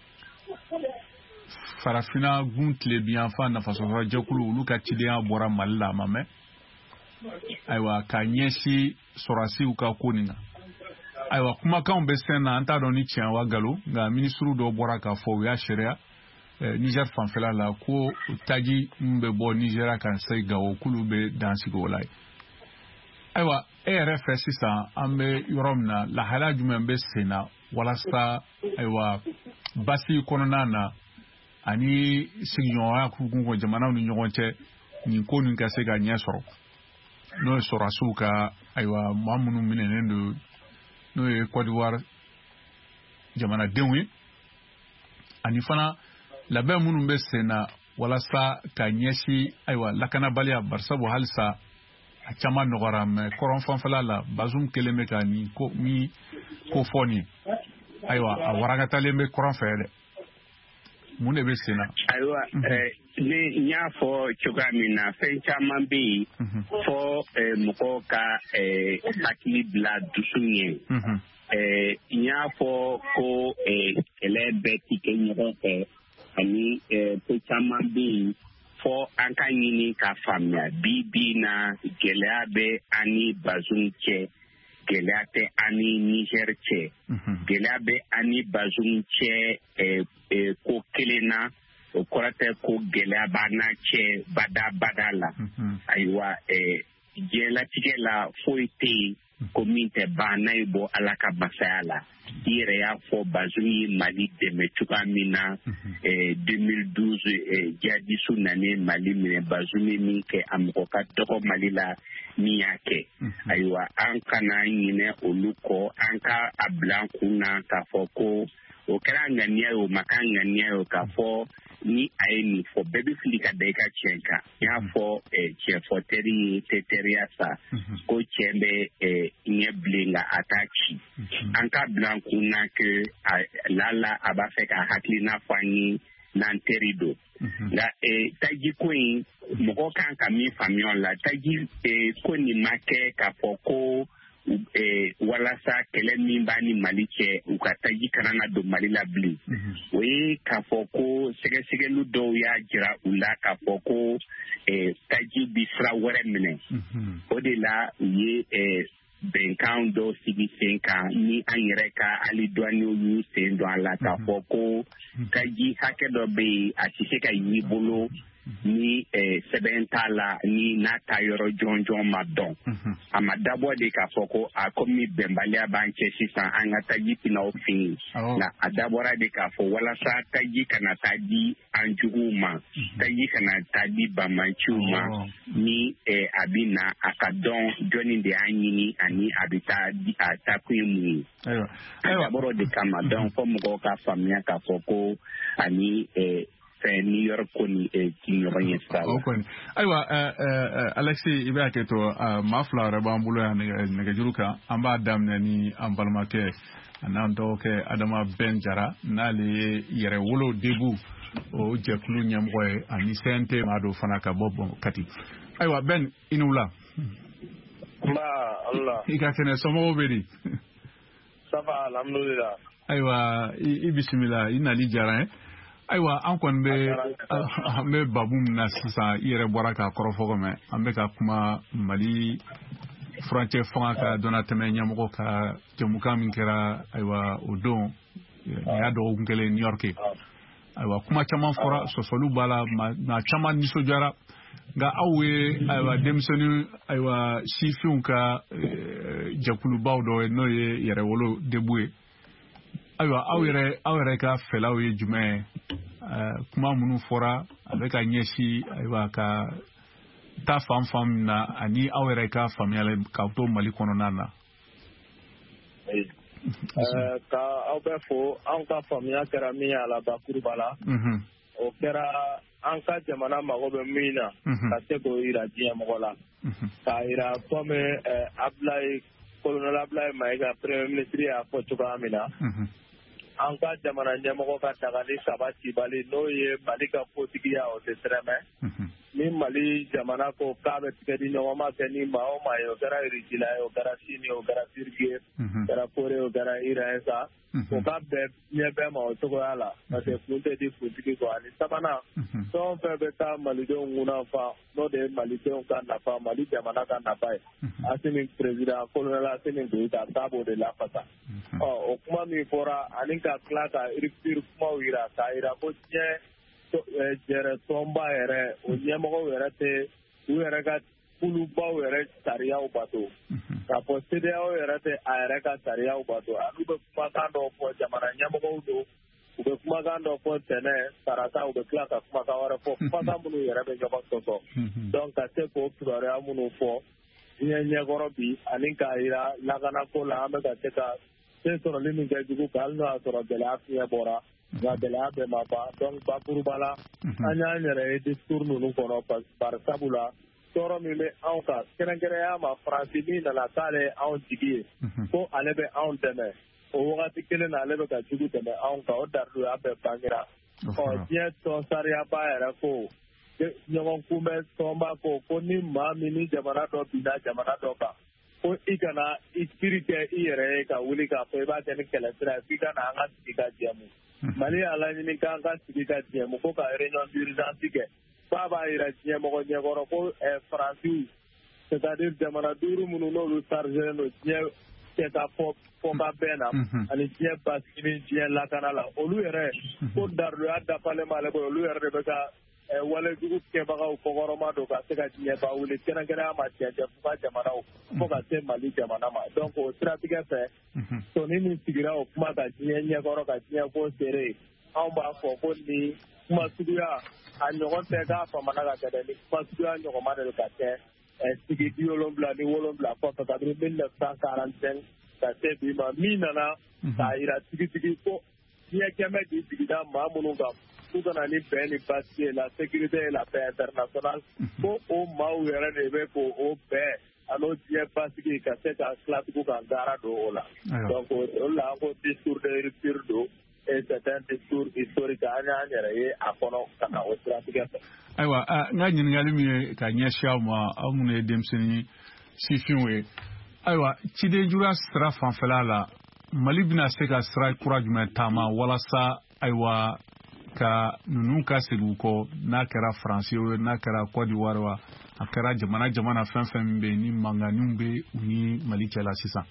farafina gun tile biyanfan nafasɔrɔ jɛkulu olu ka cidenya bɔra Mali la a ma mɛn ayiwa ka ɲɛsi sɔrɔsiw ka ko nin kan ayiwa kumakanw bɛ sen na an t'a dɔn ni tiɲɛ wa galo nka minisiriw dɔw bɔra k'a fɔ u y'a sariya Niger fanfɛla la ko taji min bɛ bɔ Nigeria kan se Gawo k'olu bɛ dansigi o la ye ayiwa e yɛrɛ fɛ sisan an bɛ yɔrɔ min na lahala jumɛn bɛ sen na walasa ayiwa basi kɔnɔna na ani sigiɲɔgɔnya k'u jamanaw ni ɲɔgɔn cɛ nin ko nin ka se ka ɲɛ sɔrɔ n'o ye sɔrɔsiw ka ayiwa maa minnu minɛnen don n'o ye Côte d'Ivoire jamanadenw ye ani fana labɛn minnu bɛ sen na walasa ka ɲɛsi ayiwa lakanabaliya barisabu halisa a caman nɔgɔra mɛ kɔrɔn fanfɛla la Bazoum kelen bɛ ka nin ko fɔ nin ayiwa a warakatalen bɛ kɔrɔn fɛ dɛ mun de bɛ sen na ayiwa ni n y'a fɔ cogoya min na fɛn caman bɛ yen fɔ mɔgɔw ka hakili bila dusu ye n y'a fɔ ko kɛlɛ bɛɛ ti kɛ ɲɔgɔn fɛ ani ko caman bɛ yen fɔ an ka ɲini ka faamuya bi na gɛlɛya bɛ ani Bazoum cɛ gɛlɛya tɛ ani Niger cɛ gɛlɛya bɛ ani Bazoum cɛ ko kelen na o kɔrɔ tɛ ko gɛlɛya b'an cɛ bada la ayiwa diɲɛlatigɛ la foyi tɛ yen ko min tɛ ban n'a ye bɔ Ala ka masaya la i yɛrɛ y'a fɔ Bazoum ye Mali dɛmɛ cogoya min na 2012 jihadistu nanen Mali minɛ Bazoum ye min kɛ a mɔgɔ ka dɔgɔ Mali la min y'a kɛ ayiwa an kana ɲinɛ olu kɔ an ka a bila an kun na k'a fɔ ko o kɛra ŋaniya ye o ma k'a ŋaniya ye k'a fɔ ni a ye nin fɔ bɛɛ bɛ fili ka da i ka tiɲɛ kan n y'a fɔ tiɲɛfɔtɛri ye tɛtɛriya sa ko tiɲɛ bɛ ɲɛ bilen nka a t'a ci an ka bila an kun na que lala a b'a fɛ ka hakilina fɔ an ye n'an teri don nka taji ko in mɔgɔ kan ka min faamuya o la taji ko nin ma kɛ k'a fɔ ko walasa kɛlɛ min b'a ni Mali cɛ u ka taji kana na don Mali la bilen o ye k'a fɔ ko sɛgɛsɛgɛlu dɔw y'a jira u la k'a fɔ ko taji bi sira wɛrɛ minɛ o de la u ye bɛnkan dɔw sigi sen kan ni an yɛrɛ ka hali douaniers y'u sen don a la k'a fɔ ko taji hakɛ dɔ bɛ yen a tɛ se ka y'i bolo ni sɛbɛn t'a la ni n'a ta yɔrɔ jɔnjɔn ma dɔn a ma dabɔ de k'a fɔ ko a komi bɛnbaliya b'an cɛ sisan an ka taji tɛna o fɛ yen nka a dabɔra de k'a fɔ walasa taji kana taa di an juguw ma taji kana taa di bamanciw ma ni a bɛ na a ka dɔn jɔnni de y'a ɲini ani a bɛ taa a taakun ye mun ye a dabɔra de kama dɔn fɔ mɔgɔw ka faamuya k'a fɔ ko ani New York ko ni ɲɔgɔn ye sira la. Ayiwa Alexis i bɛ hakɛ to maa fila yɛrɛ b'an bolo yan nɛgɛjuru kan an b'a daminɛ ni an balimakɛ a n'an dɔgɔkɛ Adama Ben Jara n'ale ye yɛrɛ wolo debu o jɛkulu ɲɛmɔgɔ ye ani CNT maa dɔw fana ka bɔ Kati. Ayiwa Ben i ni wula. I ka kɛnɛ somɔgɔw bɛ di. Ça va alhamdulillah. Ayiwa i bisimila i nali diyara n ye. Ayiwa an kɔni bɛ babu min na sisan i yɛrɛ bɔra k'a kɔrɔfɔ mɛn an bɛ ka kuma Mali furancɛ fanga ka dɔnnatɛmɛ ɲɛmɔgɔ ka jɛmukan min kɛra ayiwa o don nin y'a dɔgɔkun kelen New York ayiwa kuma caman fɔra sɔsɔliw b'a la maa caman nisɔndiyara nka aw ye ayiwa denmisɛnnin ayiwa sifinw ka jɛkulubaw dɔ ye n'o ye yɛrɛwolo debu ye ayiwa aw yɛrɛ ka fɛlaw ye jumɛn ye kuma minnu fɔra a bɛ ka ɲɛsin ayiwa ka taa fan min na ani aw yɛrɛ ka faamuyali k'aw to Mali kɔnɔna na. Ka aw bɛ fo anw ka faamuya kɛra min ye a la bakuruba la o kɛra an ka jamana mago bɛ min na ka se k'o yira diɲɛ mɔgɔ la k'a yira comme colonel Ablaye Mayiga premier ministre y'a fɔ cogoya min na an ka jamana ɲɛmɔgɔ ka tagali sabati bali n'o ye Mali ka kotigiya o tɛ sɛrɛmɛ ni Mali jamana ko k'a bɛ tigɛ di ɲɔgɔn ma kɛ ni maa o maa ye o kɛra Irigila ye o kɛra Sini o kɛra Turki o kɛra Kore o kɛra Iran sa o ka bɛn ɲɛ bɛɛ ma o cogoya la parce que kun tɛ di kuntigi kɔ ani sabanan fɛn o fɛn bɛ taa malidenw kunna fa n'o de ye malidenw ka nafa Mali jamana ka nafa ye Asimi président colonel Asimi Goïta k'a b'o de lafasa o kuma min fɔra ani ka tila ka rupture kumaw yira k'a yira ko diɲɛ jɛrɛ tɔnba yɛrɛ o ɲɛmɔgɔw yɛrɛ tɛ u yɛrɛ ka kulubaw yɛrɛ sariyaw bato k'a fɔ CEDEAO yɛrɛ tɛ a yɛrɛ ka sariyaw bato olu bɛ kumakan dɔ fɔ jamana ɲɛmɔgɔw don u bɛ kumakan dɔ fɔ tɛnɛ sarata u bɛ tila ka kumakan wɛrɛ fɔ kumakan minnu yɛrɛ bɛ ɲɔgɔn sɔsɔ donc ka se k'o kibaruya minnu fɔ diɲɛ ɲɛkɔrɔ bi ani k'a yira lakanako la an bɛ ka se ka den sɔrɔli min kɛ jugu kan hali n'o y'a sɔrɔ gɛlɛya fiɲɛ bɔra nka gɛlɛya bɛɛ ma ban donc bakuruba la an y'an yɛrɛ ye discours ninnu kɔnɔ bari sabula tɔɔrɔ min bɛ anw kan kɛrɛnkɛrɛnya ma Faransi min nana k'ale ye anw jigi ye ko ale bɛ anw dɛmɛ o wagati kelen na ale bɛ ka jugu tɛmɛ anw kan o daridiya bɛɛ bangera diɲɛ tɔn sariyaba yɛrɛ ko ɲɔgɔn kunbɛn tɔnba ko ni maa min ni jamana dɔ binna jamana dɔ kan ko i kana i kiri kɛ i yɛrɛ ye ka wuli k'a fɔ i b'a kɛ ni kɛlɛsira ye f'i ka na an ka sigi ka jɛmu Mali y'a laɲini k'an ka sigi ka jɛmu ko ka réunion d'urgence kɛ f'a b'a yira diɲɛmɔgɔ ɲɛkɔrɔ ko Faransiw c'est-à-dire jamana 5 minnu n'olu chargé don diɲɛ kɛta fɔba bɛɛ na ani diɲɛ basigi ni diɲɛ lakana la olu yɛrɛ ko daridiya dafalen b'ale bolo olu yɛrɛ de bɛ ka walejugu kɛbagaw kɔkɔrɔma don ka se ka diɲɛba wuli kɛrɛnkɛrɛnya ma cɛncɛn f'u ka jamanaw fo ka se Mali jamana ma donc o siratigɛ fɛ sɔni min sigira o kuma ka diɲɛ ɲɛkɔrɔ ka diɲɛ ko seere anw b'a fɔ ko ni kuma suguya a ɲɔgɔn tɛ k'a famana ka kɛ dɛ ni kuma suguya ɲɔgɔnma de ka kɛ sigi 77 ni 7 kɔfɛ kabini 1945 ka se bi ma min nana k'a yira tigitigi ko diɲɛ kɛmɛ k'i sigida maa minnu kan k'u kana ni bɛn ni basigi la sécurité et la paix internationale ko o maaw yɛrɛ de bɛ k'o bɛn an'o diɲɛ basigi ka se ka tila tugun ka gaara don o la donc o la an ko discours de rupture don et c'est un discours historique an y'an yɛrɛ ye a kɔnɔ ka na o siratigɛ fɛ. Ayiwa n ka ɲininkali min ye ka ɲɛsin aw ma aw minnu ye denmisɛnnin sifinw ye ayiwa ciden juguya sira fanfɛla la Mali bɛna se ka sira kura jumɛn taama walasa ayiwa ka ninnu ka segin u kɔ n'a kɛra Faransi ye n'a kɛra Côte d'Ivoire wa a kɛra jamana fɛn fɛn min bɛ yen ni mankanniw bɛ u ni Mali cɛla sisan.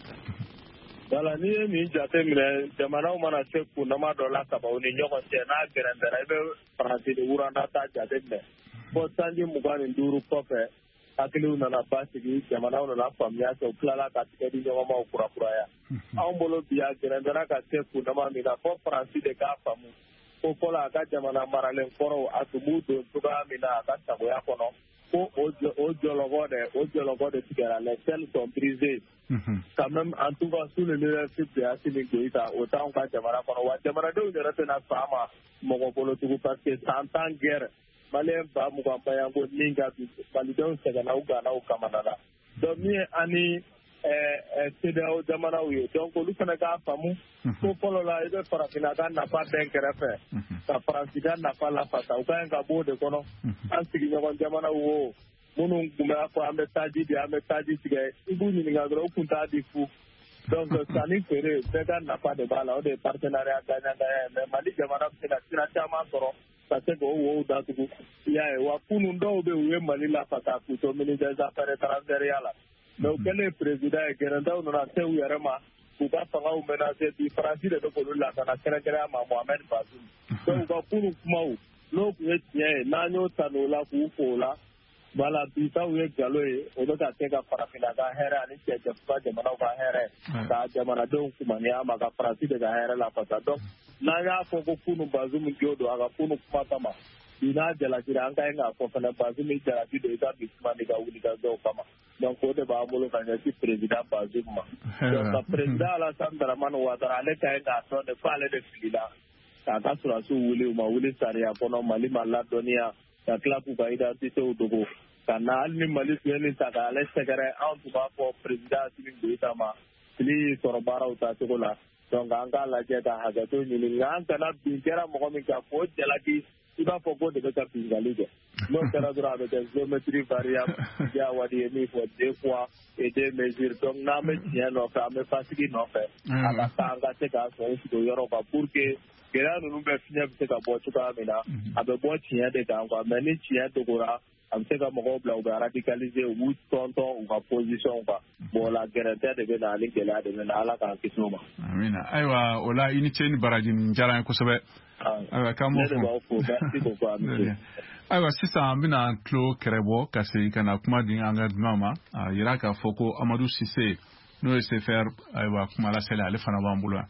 Voilà, n'i ye nin jate minɛ jamanaw mana se kunnama dɔ la kaban u ni ɲɔgɔn cɛ n'a gɛrɛntɛra i bɛ Faransi ni Wuranda ta jate minɛ fo sanji 25 kɔfɛ hakiliw nana basigi jamanaw nana faamuya kɛ u tilala ka tigɛ di ɲɔgɔn ma o kurakuraya anw bolo bi a gɛrɛntɛra ka se kunnama min na fo Faransi de k'a faamu ko fɔlɔ a ka jamana maralen kɔrɔw a tun b'u don cogoya min na a ka sagoya kɔnɔ ko o jɔlɔkɔ de tigɛra les chaînes sont brisées quand même en tout cas sous le leadership de Assimi Goïta o t'anw ka jamana kɔnɔ wa jamanadenw yɛrɛ tɛna sɔn a ma mɔgɔ bolo tugun parce que 100 ans guerre maliyɛn 20 bayanko min ka bi malidenw sɛgɛnna u gana u kamana la donc min ye ani CEDEAO jamanaw ye donc olu fana k'a faamu ko fɔlɔ la i bɛ farafinna ka nafa bɛn kɛrɛfɛ ka Faransi ka nafa lafasa u ka ɲi ka bɔ o de kɔnɔ an sigiɲɔgɔn jamanaw wo minnu tun b'a fɔ an bɛ taji di an bɛ taji tigɛ i b'u ɲininka dɔrɔn u tun t'a di fu donc sanni feere bɛɛ ka nafa de b'a la o de ye partenariat gagnant-gagnant ye mais Mali jamana bɛ se ka sira caman sɔrɔ ka se k'o wow datugu i y'a ye wa kunun dɔw bɛ u ye Mali lafasa k'u to ministère des affaires étrangères la mais u kɛlen président ye gɛrɛntɛw nana se u yɛrɛ ma k'u ka fangaw menacer bi Faransi de bɛ k'olu lakana kɛrɛnkɛrɛnya ma Mohamed Bazoum donc u ka kunun kumaw n'o tun ye tiɲɛ ye n'an y'o ta n'o la k'u fo o la voilà bi taw ye nkalon ye o bɛ ka kɛ ka farafinna ka hɛrɛ ani cɛjɛfuga jamanaw ka hɛrɛ ka jamanadenw kumaniya ma ka Faransi de ka hɛrɛ lafasa donc n'an y'a fɔ ko kunun Bazoum jo don a ka kunun kuma kama bi n'a jalakira an ka ɲi k'a fɔ fana Bazoum jalaki don i ka bi kuma n'i ka wuli ka jɔw kama donc o de b'an bolo ka ɲɛsin président Bazoum ma donc ka président Alassane Dramane Ouattara ale ka ɲi k'a dɔn de f'ale de filila k'a ka sɔrɔdasiw wuli u ma wuli sariya kɔnɔ Mali ma ladɔnniya ka tila k'u ka identitéw dogo ka na hali ni Mali tun ye nin ta k'ale sɛgɛrɛ anw tun b'a fɔ président Assimi Goïta ma fili y'i sɔrɔ baaraw tacogo la donc an k'a lajɛ ka hakɛto ɲini nka an kana bin kɛra mɔgɔ min kan k'o jalaki i b'a fɔ ko de bɛ ka bingali kɛ n'o kɛra dɔrɔn a bɛ kɛ géométrie variable ja wari ye min fɔ 2 fois et 2 mesures donc n'an bɛ tiɲɛ nɔfɛ an bɛ fasigi nɔfɛ a ka taa an ka se k'a sɔn sigi o yɔrɔ kan pour que gɛlɛya ninnu bɛɛ fiɲɛ bɛ se ka bɔ cogoya min na a bɛ bɔ tiɲɛ de kan quoi mais ni tiɲɛ dogora a bɛ se ka mɔgɔw bila u bɛ radicaliser u b'u tɔntɔn u ka position quoi bon la gɛrɛntɛ de bɛ na ani gɛlɛya de bɛ na ala k'an kisi o ma. amina ayiwa o la i ni ce ni baraji nin diyara n ye kosɛbɛ. ayiwa k'an b'o fo merci beaucoup. ayiwa sisan an bɛna an tulo kɛrɛ bɔ ka segin ka na kuma di an ka dunan ma a yira k'a fɔ ko amadu sise n'o ye CFR ayiwa kuma laseli ale fana b'an bolo yan.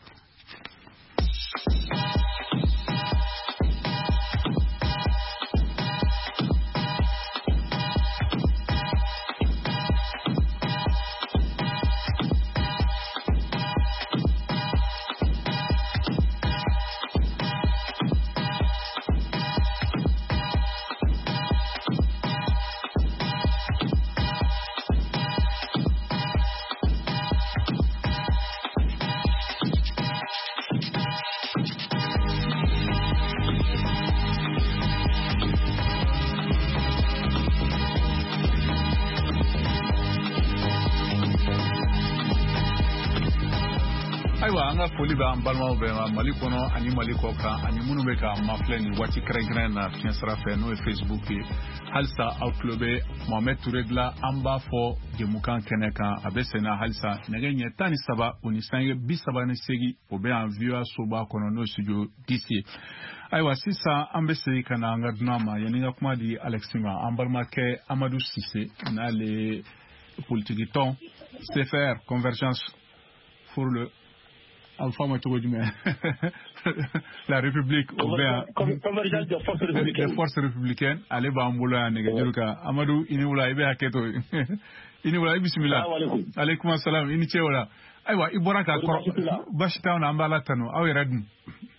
ayiwa an ka foli bɛ an balimaw bɛɛ ma mali kɔnɔ ani mali kɔ kan ani minnu bɛ ka mafilɛ nin waati kɛrɛnkɛrɛn na fiɲɛ sira fɛ n'o ye Facebook ye halisa aw tulo bɛ Mohamed Ture dilan an b'a fɔ jɛmukan kɛnɛ kan a bɛ senna halisa nɛgɛ ɲɛ 13 o ni sange 38 o bɛ yan VOA soba kɔnɔ n'o studio 10 ye. ayiwa sisan an bɛ segin ka na an ka dunan ma yanni ka kuma di Alex ma an balimakɛ Amadu Sise n'ale politique tɔn CFR Convergence pour le Alpha la République Convergence des forces républicaines ale b'an bolo yan nɛgɛjuru kan Amadu i ni wula i bɛ hakɛto i ni wula i bisimila aleykum salam i ni ce o la ayiwa i bɔra ka basi t'anw na an b'a la tanu aw yɛrɛ dun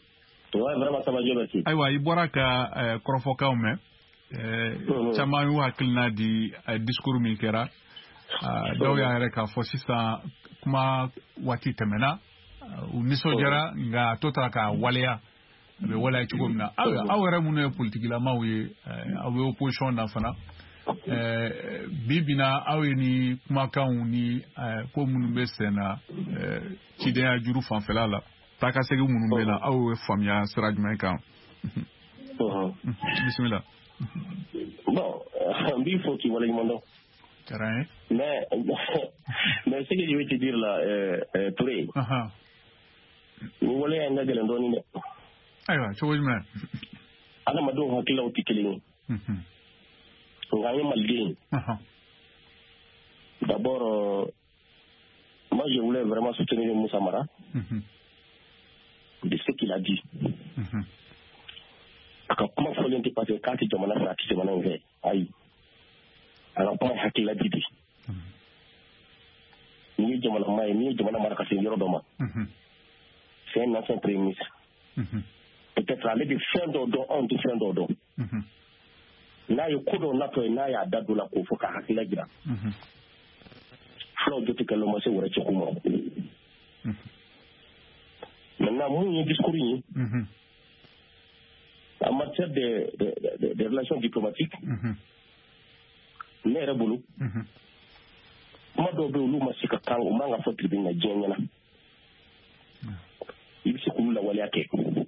ayiwa i bɔra ka kɔrɔfɔkanw mɛn caman y'u hakilina di discours min kɛra dɔw y'a yɛrɛ k'a fɔ sisan kuma waati tɛmɛna u nisɔndiyara nka a to taara k'a waleya a bɛ waleya cogo min na aw yɛrɛ minnu ye politikilamaw ye aw bɛ opposition na fana bi bi na aw ye ni kumakanw ni ko minnu bɛ sen na cidenya juru fanfɛla la taakasegin minnu bɛ na aw ye faamuya sira jumɛn kan bisimila. bon n b'i fɔ k'i waleɲuman dɔn. mais ce que je vais te dire là Touré ni waleya in ka gɛlɛn dɔɔnin dɛ. ayiwa cogo jumɛn. adamadenw hakililaw tɛ kelen ye. nka an ye maliden. d'abord moi je voulais vraiment soutenir Moussa Mara de ce qu'il a dit. a ka kuma fɔlen tɛ parce que k'a tɛ jamana fɛ a tɛ jamana in fɛ ayi a ka kuma hakilila di de. ni ye jamana maa ye ni ye jamana mara ka se yɔrɔ dɔ ma. c'est un ancien premier ministre. peut-être ale bɛ fɛn dɔw dɔn anw tɛ fɛn dɔw dɔn. n'a ye ko dɔw natɔ ye n'a y'a da don la k'o fɔ ka hakilila jira. fulaw jo tɛ kɛ lɔma se wɛrɛ cogo ma. maintenant mun ye discours ye. en matière de relations diplomatiques. ne yɛrɛ bolo. kuma dɔw bɛ olu ma se ka kan o man ka fɔ tribune na diɲɛ ɲɛna. i bɛ se k'olu lawaleya kɛ.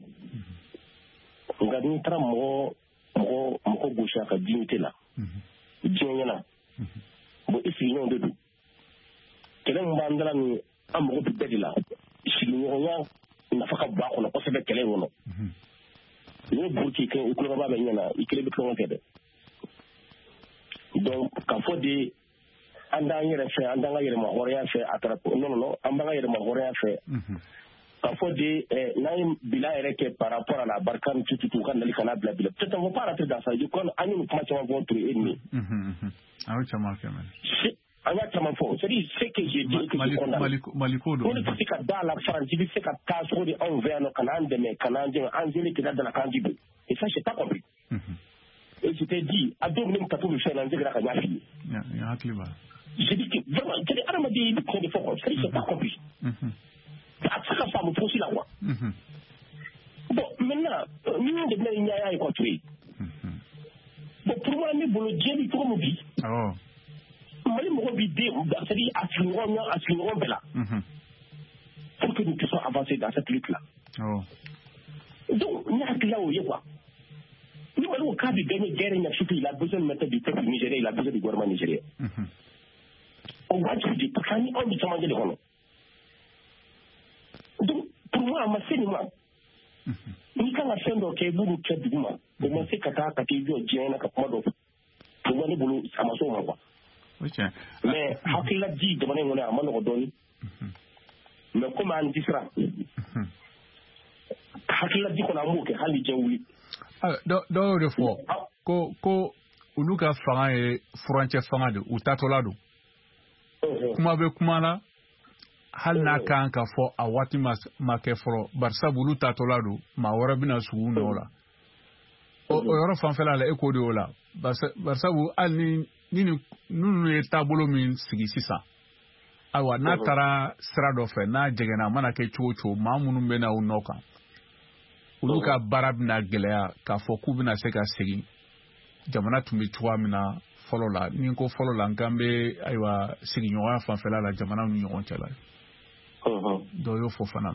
nka n'i taara mɔgɔ gosi a ka dignité la. diɲɛ ɲɛna. bon i sigiɲɔgɔnw de don. kɛlɛ min b'an dala nin an mago bɛ bɛɛ de la. sigiɲɔgɔnya nafa ka bon a kɔnɔ kosɛbɛ kɛlɛ in kɔnɔ. n'i ye buru k'i kɛ i tulobaba bɛ ɲɛ na i kelen bɛ tulonkɛ kɛ dɛ. donc k'a fɔ de an t'an yɛrɛ fɛ an t'an ka yɛrɛma hɔrɔnya fɛ a taara non an b'an ka yɛrɛma hɔrɔnya fɛ k'a fɔ de n'an ye bila yɛrɛ kɛ par rapport à la Barkhane tutu u ka nali kana bila bila peut-être on va pas rentrer dans ça je crois an ye nin kuma caman fɔ Touré e ni aw caman kɛ mɛ an y'a caman fɔ c'est-à-dire ce que j'ai dit que je condamne Maliko don ko ne tɛ se ka da la Faransi bɛ se ka taa sogo de anw fɛ yan nɔ ka n'an dɛmɛ ka n'an jɛn an zéle tɛ da la k'an di don et ça j'ai pas compris et je t'ai dit a don min tato bɛ fɛn na n seginna ka ɲa f'i ye hakili b'a. J'ai dit que vraiment, c'est adamaden i bɛ kuma de fɔ quoi c'est pas compris a tɛ se ka faamu fosi la quoi bon maintenant ni min de bɛna ni ɲaya ye quoi Touré bon pour moi ni bolo diɲɛ bi cogo min bi mali mɔgɔ bi den c'est-à-dire a sigiɲɔgɔn bɛɛ la pour que nous puissions avancer dans cette lutte là donc ne hakilila o ye quoi ni mali ko k'a bi gagner guerre in surtout il a besoin maintenant du peuple nigérien il a besoin du gouvernement nigérien o wajibi de parce que ni anw bi camancɛ de kɔnɔ donc pour moi a ma se nin ma ni kan ka fɛn dɔ kɛ i b'olu kɛ dugu ma o ma se ka taa ka t'i jɔ diɲɛ na ka kuma dɔ pour moi ne bolo a ma se o ma quoi mais hakilila di jamana in kɔnɔ a ma nɔgɔ dɔɔni mais comme an disira hakilila di kɔnɔ an b'o kɛ hali diɲɛ wuli dɔw y'o de fɔ ko olu ka fanga ye furancɛ fanga de u tatɔla don kuma bɛ kuma la hali n'a kan ka fɔ a waati ma kɛ fɔlɔ barisabu olu tatɔla don maa wɛrɛ bɛna sugu nɔ la o yɔrɔ fanfɛla la e k'o de y'o la barisabu hali ni ninnu ye taabolo min sigi sisan ayiwa n'a taara sira dɔ fɛ n'a jɛgɛnna a mana kɛ cogo o cogo maa minnu bɛ na u nɔ kan olu ka baara bɛna gɛlɛya k'a fɔ k'u bɛna se ka segin jamana tun bɛ cogoya min na fɔlɔ la ni n ko fɔlɔ la n kan bɛ ayiwa sigiɲɔgɔnya fanfɛla la jamanaw ni ɲɔgɔn cɛ la dɔw y'o fɔ fana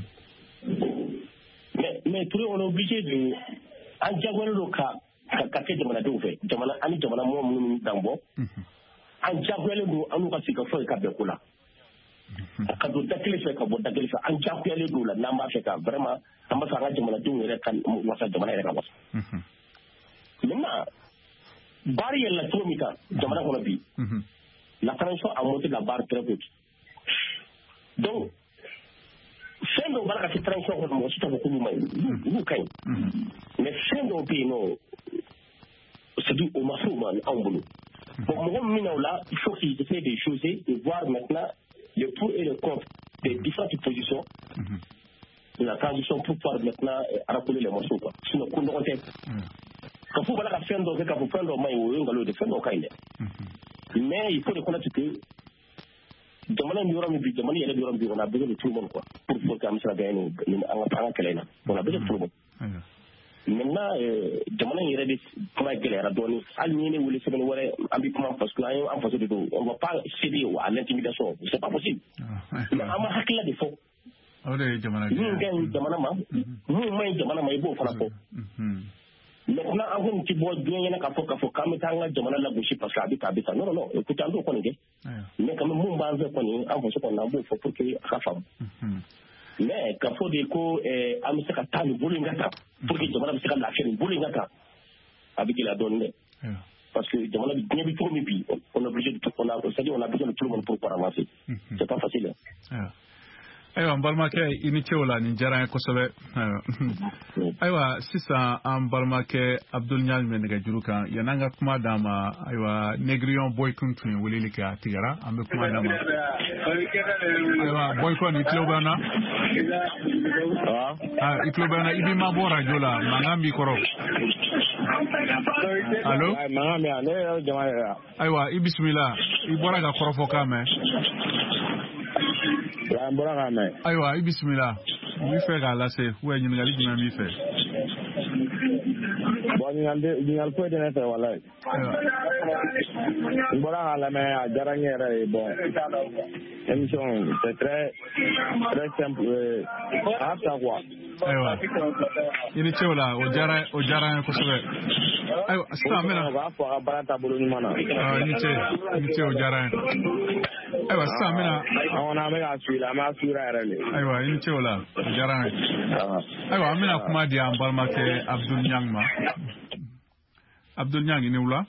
mais Touré on est obligé de an jagoyalen don ka kɛ jamanadenw fɛ ani jamana mɔgɔ minnu dan bɔ an jagoyalen don an n'u ka sigi ka fɔ ka bɛn ko la ka don da kelen fɛ ka bɔ da kelen fɛ an jagoyalen don la n'an b'a fɛ ka vraiment an b'a fɛ an ka jamanadenw yɛrɛ ka wasa jamana yɛrɛ ka wasa maintenant baara yɛlɛla cogo min kan jamana kɔnɔ bi la transition a monté la barre très haute donc fɛn dɔw b'a la ka se transition kɔnɔ mɔgɔ si t'a fɔ k'olu ma ɲi olu ka ɲi mais fɛn dɔw bɛ yen nɔ c'est-à-dire o ma se o ma anw bolo bon mɔgɔ min na o la il faut qu'ils essaient de choisir de voir maintenant le pour et le contre des différentes positions de la transition pour pouvoir maintenant racoler les morceaux quoi sinon ko nɔgɔ tɛ ka fɔ bala ka fɛn dɔw kɛ ka fɔ fɛn dɔw ma ɲi o ye nkalon de fɛn dɔw ka ɲi dɛ mais il faut reconnaître que jamana ni yɔrɔ min bi jamana yɛrɛ yɔrɔ min bi on a besoin de tout le monde quoi pour que an bɛ se ka gagner an ka kɛlɛ in na on a besoin de tout le monde maintenant jamana yɛrɛ de kuma gɛlɛyara dɔɔni hali ni ne wele semaine wɛrɛ an bɛ kuma parce que an ye an faso de don on va pas céder à l'intimidation c'est pas possible mais an ma hakilila de fɔ min ka ɲi jamana ma min ma ɲi jamana ma i b'o fana fɔ maintenant an kɔni ti bɔ diɲɛ ɲɛna k'a fɔ k'an bɛ taa an ka jamana lagosi parce que a bɛ tan non non écoute an t'o kɔni kɛ mais quand même mun b'an fɛ kɔni an faso kɔni an b'o fɔ pour que a ka faamu mais k'a fɔ de ko an bɛ se ka taa nin bolo in ka taa pour que jamana bɛ se ka lafiya nin bolo in ka taa a bɛ gɛlɛya dɔɔni dɛ parce que jamana diɲɛ bɛ cogo min bi on est obligé de c'est-à-dire on a besoin de tout le monde pour pouvoir avancer c'est pas facile ayiwa n balimakɛ i ni ce o la nin diyara n ye kosɛbɛ ayiwa sisan an balimakɛ Abdul Ɲaŋ bɛ nɛgɛjuru kan yan'an ka kuma d'a ma ayiwa Négrion Boykoum tun ye weleli kɛ a tigɛra an bɛ kuma d'a ma ayiwa Boykoum i tulo b'an na i tulo b'an na i b'i mabɔ radio la mankan b'i kɔrɔ allo ayiwa i bisimila i bɔra ka kɔrɔfɔkan mɛn ayiwa i bisimila n b'i fɛ k'a lase ɲininkali jumɛn b'i fɛ bon ɲininkali foyi tɛ ne fɛ walayi n bɔra k'a lamɛn a diyara n yɛrɛ ye bon émission c'est très simple a fisa quoi ayiwa i ni ce o la o diyara n ye kosɛbɛ ayiwa sisan n bɛna u b'a fɔ a ka baara taabolo ɲuman na i ni ce o diyara n ye ayiwa sisan n bɛna an kɔni an bɛ k'a suivre an b'a suivre yɛrɛ de ayiwa i ni ce o la o diyara n ye ayiwa an bɛna kuma di an balimakɛ Abdul Ɲaŋ ma Abdul Ɲaŋ i ni wula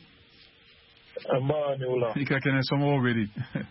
i ka kɛnɛ somɔgɔw bɛ di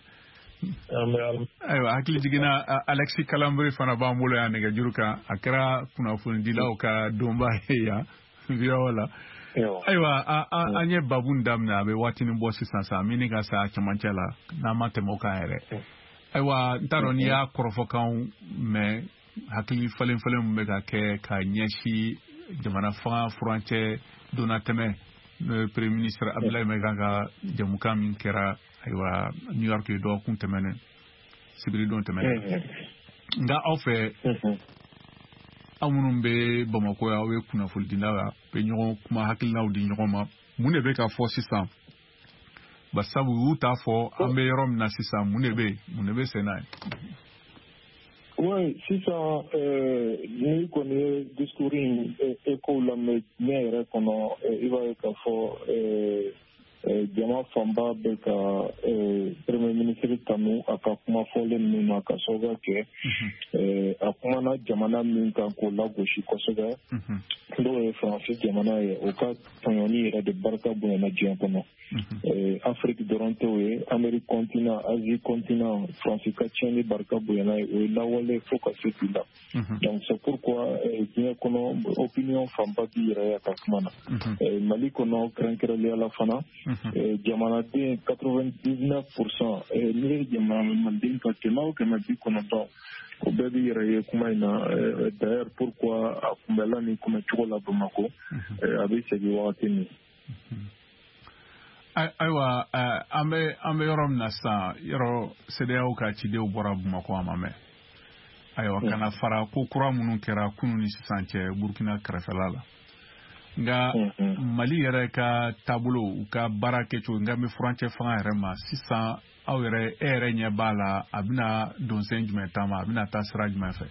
ayiwa hakili jiginna Alexis Kalanbiri fana b'an bolo yan nɛgɛjuru kan a kɛra kunnafonidilaw ka donba ye yan VOA la ayiwa an ye babu daminɛ a bɛ waatinin bɔ sisan sa min ni ka sa cɛmancɛ la n'an ma tɛmɛ o kan yɛrɛ ayiwa n t'a dɔn n'i y'a kɔrɔfɔkanw mɛn hakili falen-falen min bɛ ka kɛ ka ɲɛsin jamana fanga furancɛ donna tɛmɛ n'o ye premier ministre Abdoulaye Maiga ka jamukan min kɛra ayiwa New York ye dɔgɔkun tɛmɛnen sibiridon tɛmɛnen nka aw fɛ amunun be Bamako ya we kunafoli dila be ɲɔgɔn kuma hakilinaw di ɲɔgɔn ma mun de bɛ ka fɔ sisan basabu u t'a fɔ an bɛ yɔrɔ min na sisan mun de bɛ sen na ye. Oui, sisan ni kɔni ye discours in écho lamɛn diɲɛ yɛrɛ kɔnɔ i b'a ye k'a fɔ jama fanba bɛ ka premier ministre tanu a ka kumafɔlen ninnu na ka sababu kɛ a kumana jamana min kan k'o lagosi kosɛbɛ n'o ye faransi jamana ye o ka tɔɲɔni yɛrɛ de barika bonyana diɲɛ kɔnɔ Afrique dɔrɔn tɛ o ye Amérique continent Asie continent faransi ka tiɲɛni barika bonyana ye o ye lawale fo ka se bi la donc c'est pourquoi diɲɛ kɔnɔ opinion fanba bi yɛrɛ ya ka kuma na Mali kɔnɔ kɛrɛnkɛrɛnnenya la fana jamanaden 99% n'i ye jamanaden ka kɛmɛ o kɛmɛ 90 o bɛɛ bi yɛrɛ ye kuma in na d'ailleurs pourquoi a kunbɛla ni kunbɛcogo la Bamako a bɛ segin wagati min. Ayiwa an bɛ yɔrɔ min na sisan yɔrɔ CEDEAO ka cidenw bɔra Bamako a ma mɛn ayiwa kana fara ko kura minnu kɛra kunun ni sisan cɛ Burkina kɛrɛfɛla la nka Mali yɛrɛ ka taabolo u ka baara kɛcogo nka bɛ furancɛ fanga yɛrɛ ma sisan aw yɛrɛ e yɛrɛ ɲɛ b'a la a bɛna donsen jumɛn taama a bɛna taa sira jumɛn fɛ.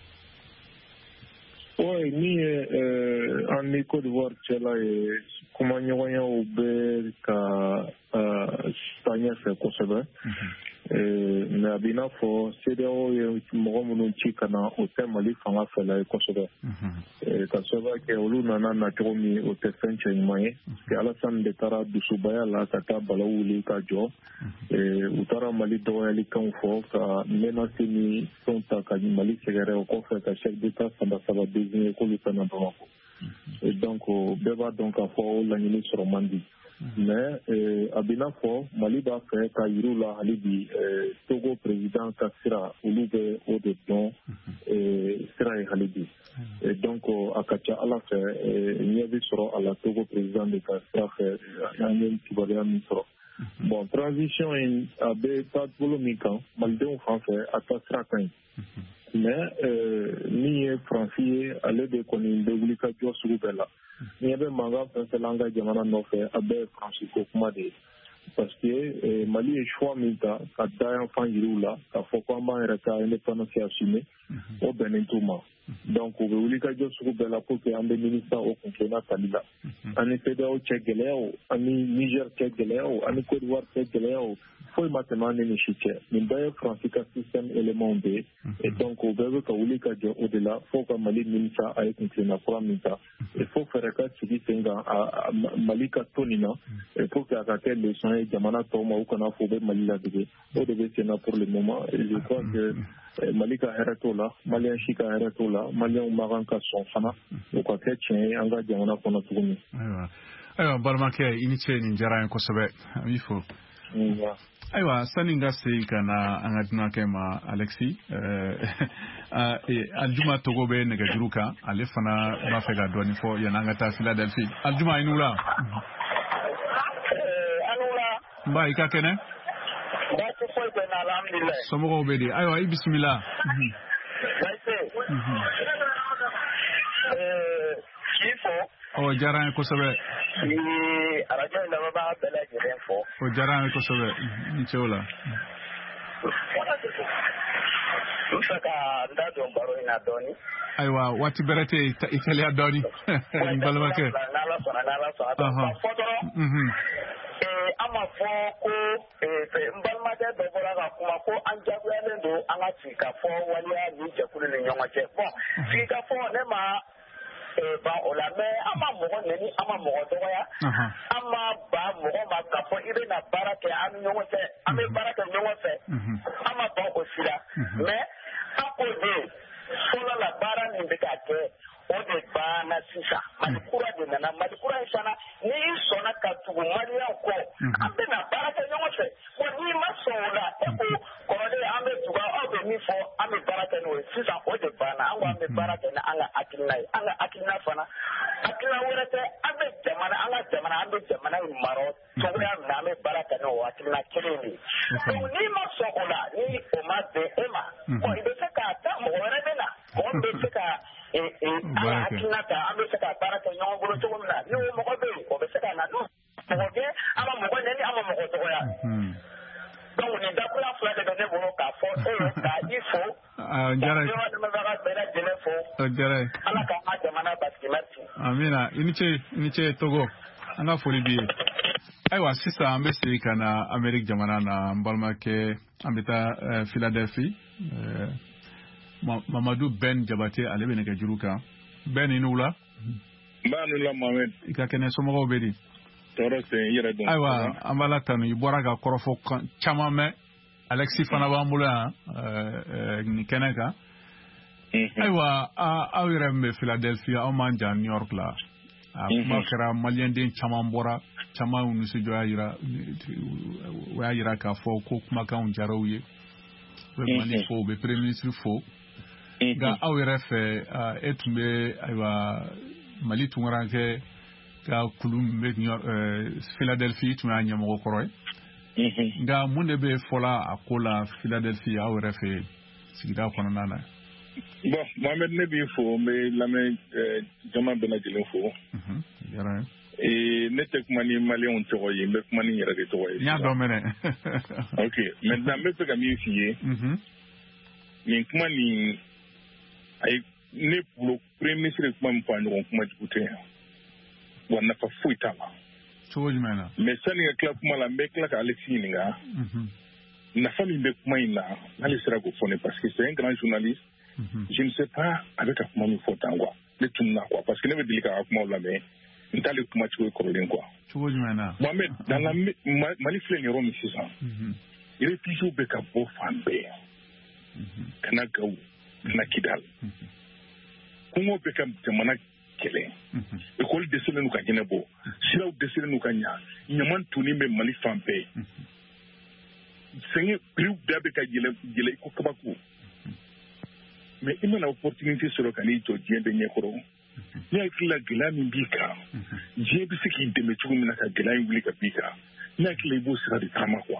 Oui, min ye an ni Côte d'Ivoire cɛla ye kumaɲɔgɔnyaw bɛ ka taa ɲɛfɛ kosɛbɛ mais a b'i n'a fɔ CEDEAO ye mɔgɔ minnu ci ka na o tɛ Mali fanga fɛla ye kosɛbɛ ka sababu kɛ olu nana nacogo min o tɛ fɛn cɛ ɲuman ye parce que Alassane de taara dusubaya la ka taa balaw wuli ka jɔ u taara Mali dɔgɔyalikanw fɔ ka menace ni fɛnw ta ka Mali sɛgɛrɛ o kɔfɛ ka chef d'État saba désigné k'olu tɛ na Bamako et donc bɛɛ b'a dɔn k'a fɔ o laɲini sɔrɔ man di mais a b'i n'a fɔ Mali b'a fɛ ka yiriw la hali bi Togo président ka sira olu bɛ o de dɔn sira ye hali bi et donc a ka ca Ala fɛ ɲɛ bɛ sɔrɔ a la Togo président de ka sira fɛ an ye kibaruya min sɔrɔ bon transition in a bɛ taabolo min kan malidenw fan fɛ a ta sira ka ɲi mais min ye Faransi ye ale de kɔni bɛ wuli ka jɔ sugu bɛɛ la n'i bɛ mankan fɛn fɛn la an ka jamana nɔfɛ a bɛɛ ye Faransi ko kuma de ye parce que Mali ye choix min ta ka da yan fan yiriw la k'a fɔ ko an b'an yɛrɛ ka indépendance assumer o bɛnnen t'u ma donc u bɛ wuli ka jɔ sugu bɛɛ la pour que an bɛ nimisa o kuntilenna tali la ani CEDEAO cɛ gɛlɛyaw ani Niger cɛ gɛlɛyaw ani Côte d'Ivoire cɛ gɛlɛyaw foyi ma tɛmɛ an ni si cɛ nin bɛɛ ye Faransi ka système éléments de ye et donc u bɛɛ bɛ ka wuli ka jɔ o de la fo ka Mali nimisa a ye kuntilenna kura min ta et fo fɛɛrɛ ka sigi sen kan Mali ka to nin na pour que a ka kɛ leçon ye jamana tɔw ma u kana fɔ u bɛ Mali ladege o de bɛ sen na pour le moment et je crois que Mali ka hɛrɛ t'o la Malien si ka hɛrɛ t'o la Malien ma kan ka sɔn fana o ka kɛ tiɲɛ ye an ka jamana kɔnɔ tuguni. Ayiwa balimakɛ i ni ce nin diyara n ye kosɛbɛ an b'i fo. Ayiwa sani n ka segin ka na an ka dunankɛ ma Alexis Aljuma Togo bɛ nɛgɛjuru kan ale fana b'a fɛ ka dɔɔni fɔ yanni an ka taa Philadelphie Aljuma i n'u la. N ba i ka kɛnɛ. Somɔgɔw bɛ di ayiwa i bisimila. O diyara n ye kosɛbɛ. Radio in lamɛnbaga bɛɛ lajɛlen fɔ. O diyara n ye kosɛbɛ n cɛw la. N fɛ ka n da don baro in na dɔɔni. Ayiwa waati bɛrɛ tɛ i teliya dɔɔni n balimakɛ. N'Ala sɔnna fɔ dɔrɔn. An ma fɔ ko n balimakɛ dɔ bɔra ka kuma ko an jagoyalen don an ka sigi ka fɔ waleya ni jɛkulu ni ɲɔgɔn cɛ bon sigi ka fɔ ne ma ban o la mais an ma mɔgɔ neni an ma mɔgɔ dɔgɔya an ma ban mɔgɔ ma ka fɔ i bɛna baara kɛ an ni ɲɔgɔn cɛ an bɛ baara kɛ ɲɔgɔn fɛ an ma ban o si la mais an ko de fɔlɔ la baara min bɛ ka kɛ o de banna sisan Mali kura de nana Mali kura in fana ni i sɔnna ka tugu Maliyɛnw kɔ an bɛna baara kɛ ɲɔgɔn fɛ bon n'i ma sɔn o la e ko kɔrɔlen an bɛ tugu aw bɛ min fɔ an bɛ baara kɛ n'o ye sisan o de banna an ko an bɛ baara kɛ ni an ka hakilina ye an ka hakilina fana hakilina wɛrɛ tɛ an bɛ jamana an ka jamana an bɛ jamana in mara cogoya min na an bɛ baara kɛ n'o hakilina kelen de ye donc n'i ma sɔn o la ni o ma bɛn e ma bon i bɛ se k'a ta mɔgɔ wɛrɛ bɛ na mɔgɔ min bɛ se ka hakilina ta an bɛ se ka baara kɛ ɲɔgɔn bolo cogo min na ni o mɔgɔ bɛ yen o bɛ se ka na n'o mɔgɔ kɛ an ma mɔgɔ nɛni an ma mɔgɔ dɔgɔya donc nin dakura fila de bɛ ne bolo k'a fɔ e ye ka i fo ka ɲɔgɔnbaga bɛɛ lajɛlen fo ala ka an ka jamana basigi merci. Amina i ni ce Togo an ka foli b'i ye. Ayiwa sisan an bɛ segin ka na Amérique jamana na n balimakɛ an bɛ taa Philadelphie Mamadou Ben Jabate ale bɛ nɛgɛjuru kan. Ben i n'u la. N b'a n'u la Mohamed. I ka kɛnɛ somɔgɔw bɛ di. Tɔɔrɔ tɛ n yɛrɛ dɔn. Ayiwa an b'a la tanu i bɔra ka kɔrɔfɔ caman mɛn Alexis fana b'an bolo yan nin kɛnɛ kan. Ayiwa aw yɛrɛ min bɛ Philadelphie aw man jan New York la. A kuma kɛra maliyɛnden caman bɔra caman nisɔndiya o y'a yira k'a fɔ ko kumakanw diyara u ye. U bɛ Mali fo u bɛ Premier ministre fo. Nka aw yɛrɛ fɛ e tun bɛ ayiwa Mali tunkarakɛ ka kulu min bɛ Philadelphie tun y'a ɲɛmɔgɔ kɔrɔ ye. Nka mun de bɛ fɔla a ko la Philadelphie aw yɛrɛ fɛ sigida kɔnɔna na. Bon Mohamed ne b'i fo n bɛ lamɛn jama bɛɛ lajɛlen fo. Ne tɛ kuma ni maliyɛnw tɔgɔ ye n bɛ kuma ni n yɛrɛ de tɔgɔ ye. N y'a dɔn mɛnɛ. Ok maintenant n bɛ fɛ ka min f'i ye. Nin kuma nin ayi ne bolo Premier ministre ye kuma min fɔ a ɲɔgɔn kuma jugu tɛ yan. Wa nafa foyi t'a la. Cogo jumɛn na? Mais sani ka tila kuma la n bɛ tila ka Alexis ɲininka. Nafa min bɛ kuma in na n'ale sera k'o fɔ ne parce que c'est un grand journaliste. Je ne sais pas a bɛ ka kuma min fɔ tan quoi. Ne tununa quoi parce que ne bɛ deli k'a ka kumaw lamɛn n t'ale kuma cogo kɔrɔlen quoi. Cogo jumɛn na? Mohamed dans la Mali filɛ nin yɔrɔ min sisan réfugiés bɛ ka bɔ fan bɛɛ ka na Gawo ka na Kidali kɔngɔ bɛ ka jamana kɛlɛ école dɛsɛlen n'u ka ɲɛnabɔ siraw dɛsɛlen n'u ka ɲa ɲaman tonnen bɛ Mali fan bɛɛ sɛgɛn prix bɛɛ bɛ ka yɛlɛ i ko kabako mais i mana opportunité sɔrɔ ka n'i jɔ diɲɛ bɛɛ ɲɛkɔrɔ ne hakili la gɛlɛya min b'i kan diɲɛ bɛ se k'i dɛmɛ cogo min na ka gɛlɛya in wuli ka b'i kan ne hakili la i b'o sira de taama quoi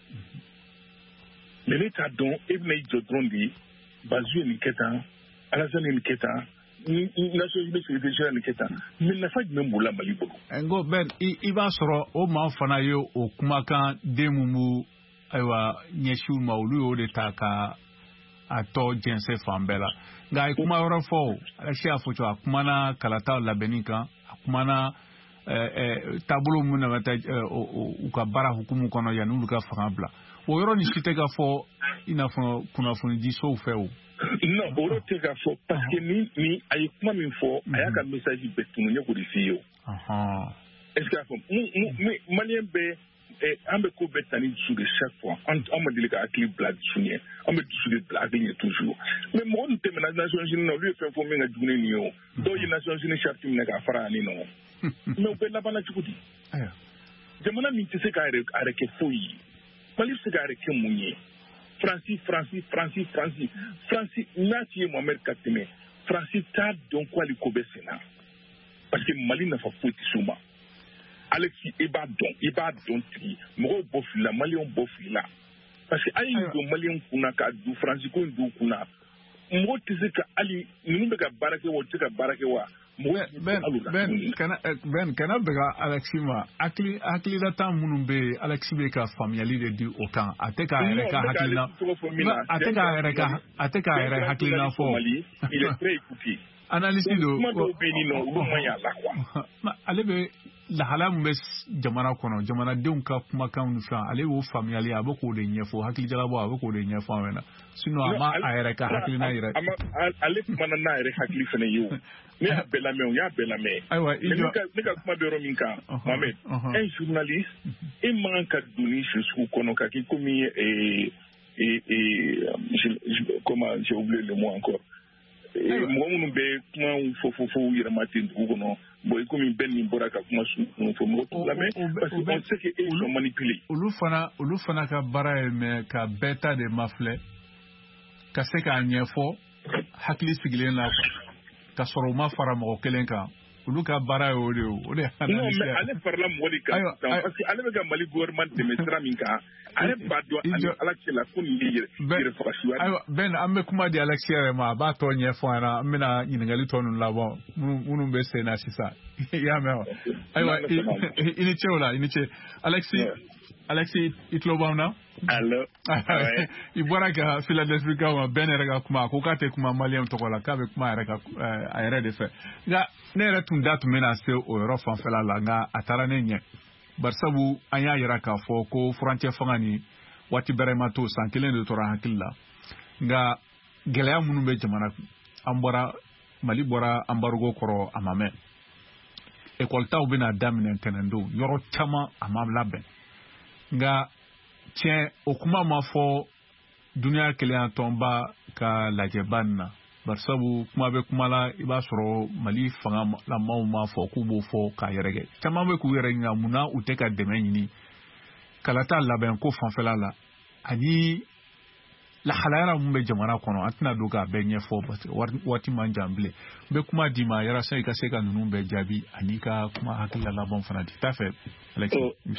mais ne t'a dɔn e bɛna i jɔ dɔrɔn de Bazoum ye nin kɛ tan Alassane ye nin kɛ tan Nations Unies secrétaire général nin kɛ tan mais nafa jumɛn b'o la Mali bolo. Ngo Ben i b'a sɔrɔ o maa fana ye o kumakan den mun b'u ayiwa ɲɛsiw ma olu y'o de ta ka a tɔ jɛnsɛn fan bɛɛ la nka a ye kuma wɛrɛ fɔ o Alexis y'a fɔ cogo a kumana kalataw labɛnni kan a kumana taabolo mun na ka taa u ka baara hukumu kɔnɔ yanni olu ka fanga bila o yɔrɔ ni si tɛ ka fɔ i n'a fɔ kunnafonidisow fɛ o. Non o yɔrɔ tɛ ka fɔ parce que ni a ye kuma min fɔ a y'a ka message bɛɛ tunu ne k'o de f'i ye o. Est ce que a fɔ maliyɛn bɛɛ an bɛ ko bɛɛ ta ni dusu de chaque fois an ma deli ka hakili bila dusu ɲɛ an bɛ dusu de bila hakili ɲɛ toujours mais mɔgɔ min tɛmɛna Nations Unies na olu ye fɛn fɔ min ka jugu ni nin ye o dɔw ye Nations Unies charte minɛ k'a fara ani nɔ mais o bɛ labanna cogo di jamana min tɛ se k'a yɛrɛ kɛ foyi ye Mali bɛ se k'a yɛrɛ kɛ mun ye Fransi n'a f'i ye Mohamed ka tɛmɛ Fransi t'a dɔn ko hali ko bɛ sen na parce que Mali nafa foyi tɛ s'u ma. Alexis i b'a dɔn tigi mɔgɔw bɔ fili la maliyɛnw bɔ fili la parce que hali don maliyɛnw kunna ka du Fransi ko in d'u kunna mɔgɔ tɛ se ka hali ninnu bɛ ka baara kɛ wa u tɛ ka baara kɛ wa. Ben kana bɛka Alexis ma hakililata minnu bɛ yen Alexis bɛ ka faamuyali de di o kan a tɛ k'a yɛrɛ ka hakilina fɔ analyse do ale bɛ lahala min bɛ jamana kɔnɔ jamanadenw ka kumakan ni fɛn ale y'o faamuyali a bɛ k'o de ɲɛfɔ hakilijalabɔ a bɛ k'o de ɲɛfɔ an ɲɛna sinon a ma a yɛrɛ ka hakilina yɛrɛ. Ale kumana n'a yɛrɛ hakili fana ye o ne y'a bɛɛ lamɛn o y'a bɛɛ lamɛn. Ayiwa ne ka kuma bɛ yɔrɔ min kan Mohamed un journaliste e man ka don ni sugu kɔnɔ ka k'i komi comment j'ai oublié le mot encore. Mɔgɔ minnu bɛ kuma fɔ yɛrɛma ten dugu kɔnɔ bon i komi bɛɛ min bɔra ka kuma fɔ mɔgɔ t'u lamɛn parce que on sait que ils sont manipulés. Olu fana ka baara ye mɛ ka bɛɛ ta de mafilɛ ka se k'a ɲɛfɔ hakili sigilen na ka sɔrɔ u ma fara mɔgɔ kelen kan olu ka baara ye o de o de ale farala mɔgɔ kan parce que ale bɛ ka Mali gouvernement dɛmɛ sira min kan ale b'a dɔn ale ala cɛla ko nin ye yɛrɛ fagasuya ayiwa Ben an bɛ kuma di Alex yɛrɛ ma a b'a tɔ ɲɛfɔ an na an bɛna ɲininkali tɔ ninnu labɔ minnu bɛ sen na sisan i y'a mɛn wa ayiwa i ni ce o la i ni ce Alexis i tulo b'anw na allo i bɔra ka Philadelphie ka ma Ben yɛrɛ ka kuma ko k'a tɛ kuma Malien tɔgɔ la k'a bɛ kuma a yɛrɛ de fɛ nka ne yɛrɛ tun da tun bɛna se o yɔrɔ fanfɛla la nka a taara ne ɲɛ barisabu an y'a yira k'a fɔ ko furancɛ fanga ni waati bɛrɛ ma to san kelen de tora hakili la nka gɛlɛya minnu bɛ jamana Mali bɔra embargo kɔrɔ a ma mɛn école-taw bɛna daminɛ ntɛnɛndon yɔrɔ caman a ma labɛn nka tiɲɛ o kuma ma fɔ duniya kelen tɔnba ka lajɛba nin na barisabu kuma bɛ kuma la i b'a sɔrɔ Mali fanga lamaw ma fɔ k'u b'o fɔ k'a yɛrɛkɛ caman bɛ k'u yɛrɛ ɲininka munna u tɛ ka dɛmɛ ɲini kalata labɛn ko fanfɛla la ani lahalayara mun bɛ jamana kɔnɔ an tɛna don k'a bɛɛ ɲɛfɔ parce que waati man jan bilen n bɛ kuma d'i ma yalasa i ka se ka ninnu bɛɛ jaabi ani ka kuma hakilila laban fana di t'a fɛ an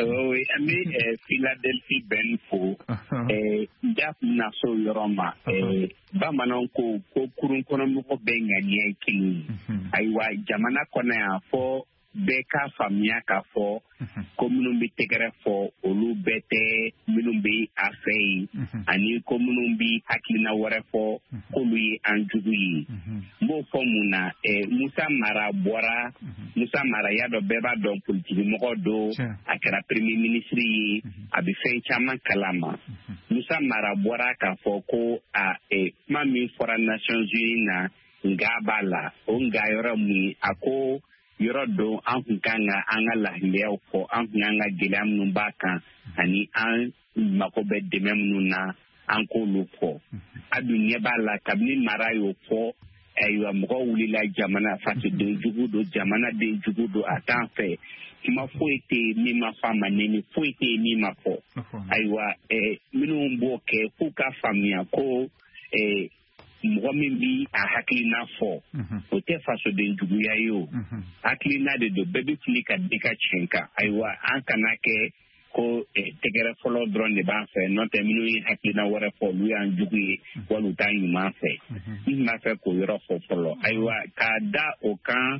bɛ Philadelphie Ben fo da na so yɔrɔ ma bamananw ko kurun kɔnɔmɔgɔ bɛ ŋaniya kelen ayiwa jamana kɔnɔ yan fɔ bɛɛ ka faamuya k'a fɔ ko minnu bɛ tɛgɛrɛ fɔ olu bɛɛ tɛ minnu bɛ a fɛ ye ani ko minnu bɛ hakilina wɛrɛ fɔ k'olu ye an jugu ye n b'o fɔ mun na Musa Mara bɔra Musa Mara y'a dɔn bɛɛ b'a dɔn politikimɔgɔ don a kɛra premier ministre ye a bɛ fɛn caman kalama Musa Mara bɔra k'a fɔ ko kuma min fɔra Nations Unies na nga b'a la o nga yɔrɔ mun a ko yɔrɔ don an kun kan ka an ka lahiliyaw fɔ an kun kan ka gɛlɛya minnu b'a kan ani an mako bɛ dɛmɛ minnu na an k'olu fɔ a dun ɲɛ b'a la kabini mara y'o fɔ ayiwa mɔgɔw wulila jamana fasoden jugu don jamanaden jugu don a t'an fɛ kuma foyi tɛ yen min ma fɔ a ma nɛni foyi tɛ yen min ma fɔ ayiwa minnu b'o kɛ f'u ka faamuya ko mɔgɔ min bi a hakilina fɔ o tɛ fasoden juguya ye o hakilina de don bɛɛ bɛ fili ka di ka tiɲɛ kan ayiwa an kana kɛ ko tɛgɛrɛ fɔlɔ dɔrɔn de b'an fɛ n'o tɛ minnu ye hakilina wɛrɛ fɔ olu y'an jugu ye wali u t'a ɲuman fɛ n b'a fɛ k'o yɔrɔ fɔ fɔlɔ ayiwa k'a da o kan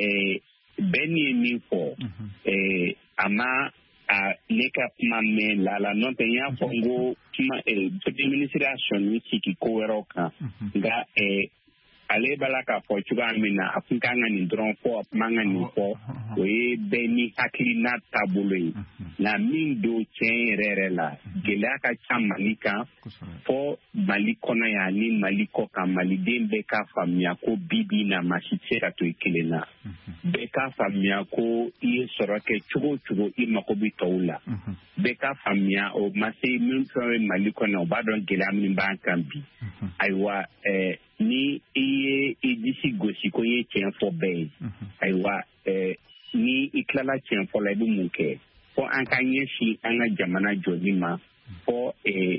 bɛɛ ni ye min fɔ a ma ne ka kuma mɛn la n'o tɛ n y'a fɔ n ko premier ministre y'a sɔnni sigi ko wɛrɛw kan nka ale b'a la k'a fɔ cogoya min na a kun kan ka nin dɔrɔn fɔ a kuma ka nin fɔ o ye bɛɛ ni hakilina taabolo ye nka min don tiɲɛ yɛrɛ yɛrɛ la gɛlɛya ka ca Mali kan fɔ Mali kɔnɔ yan ni Mali kɔ kan maliden bɛɛ ka faamuya ko bi na maa si tɛ se ka to i kelen na bɛɛ ka faamuya ko i ye sɔrɔ kɛ cogo o cogo i mago bɛ tɔw la bɛɛ ka faamuya o ma se min fɛn bɛ Mali kɔnɔ o b'a dɔn gɛlɛya min b'an kan bi ayiwa ni i ye i disi gosi ko i ye tiɲɛ fɔ bɛɛ ye ayiwa ni i tilala tiɲɛ fɔ la i bɛ mun kɛ fɔ an ka ɲɛsin an ka jamana jɔli ma fɔ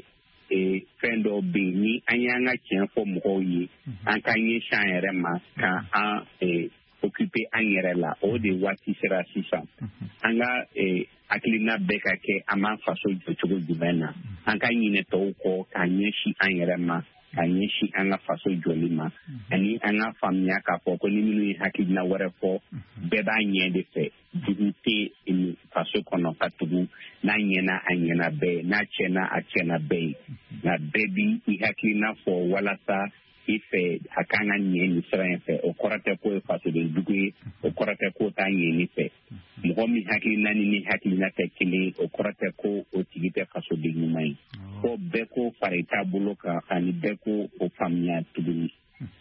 fɛn dɔw bɛ yen ni an y'an ka tiɲɛ fɔ mɔgɔw ye an ka ɲɛsin an yɛrɛ ma ka an occuper an yɛrɛ la o de waati sera sisan an ka hakilina bɛɛ ka kɛ an b'an faso jɔ cogo jumɛn na an ka ɲinɛ tɔw kɔ ka ɲɛsin an yɛrɛ ma ka ɲɛsin an ka faso jɔli ma ani an ka faamuya k'a fɔ ko ni minnu ye hakilina wɛrɛ fɔ bɛɛ b'a ɲɛ de fɛ jugu tɛ faso kɔnɔ ka tugu n'a ɲɛna a ɲɛna bɛɛ ye n'a tiɲɛna a tiɲɛna bɛɛ ye nka bɛɛ bi i hakilina fɔ walasa i fɛ a kan ka ɲɛ nin sira in fɛ o kɔrɔ tɛ ko ye fasoden jugu ye o kɔrɔ tɛ ko t'a ɲɛ nin fɛ mɔgɔ min hakilina ni hakilina tɛ kelen o kɔrɔ tɛ ko o tigi tɛ fasoden ɲuman ye fɔ bɛɛ ko fara i taabolo kan ani bɛɛ ko o faamuya tuguni.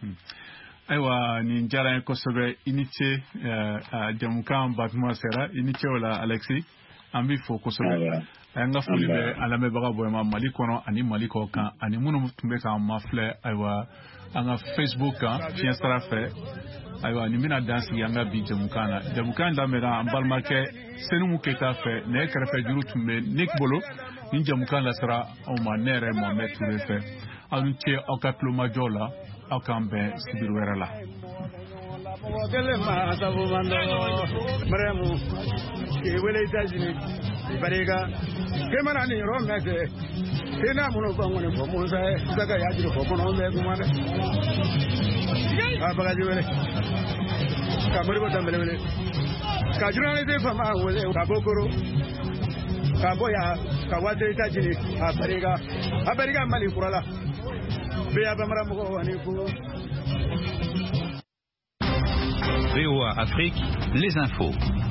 Ayiwa nin diyara n ye kosɛbɛ i ni ce jamukan batuma sera i ni ce o la Alexis an b'i fo kosɛbɛ an ka foli bɛ a lamɛnbaga bɛɛ ma Mali kɔnɔ ani Mali kɔ kan ani minnu tun bɛ k'an mafilɛ ayiwa an ka Facebook kan fiɲɛ sira fɛ ayiwa nin bɛna dan sigi an ka bi jamukan na jamukan daminɛna an balimakɛ Senumu Keyita fɛ nɛgɛ kɛrɛfɛ juru tun bɛ Nick bolo nin jamukan lasera aw ma ne yɛrɛ Mohamed Touré fɛ aw ni ce aw ka tulomajɔ la aw k'an bɛn sibiri wɛrɛ la. VOA Afrique, les infos.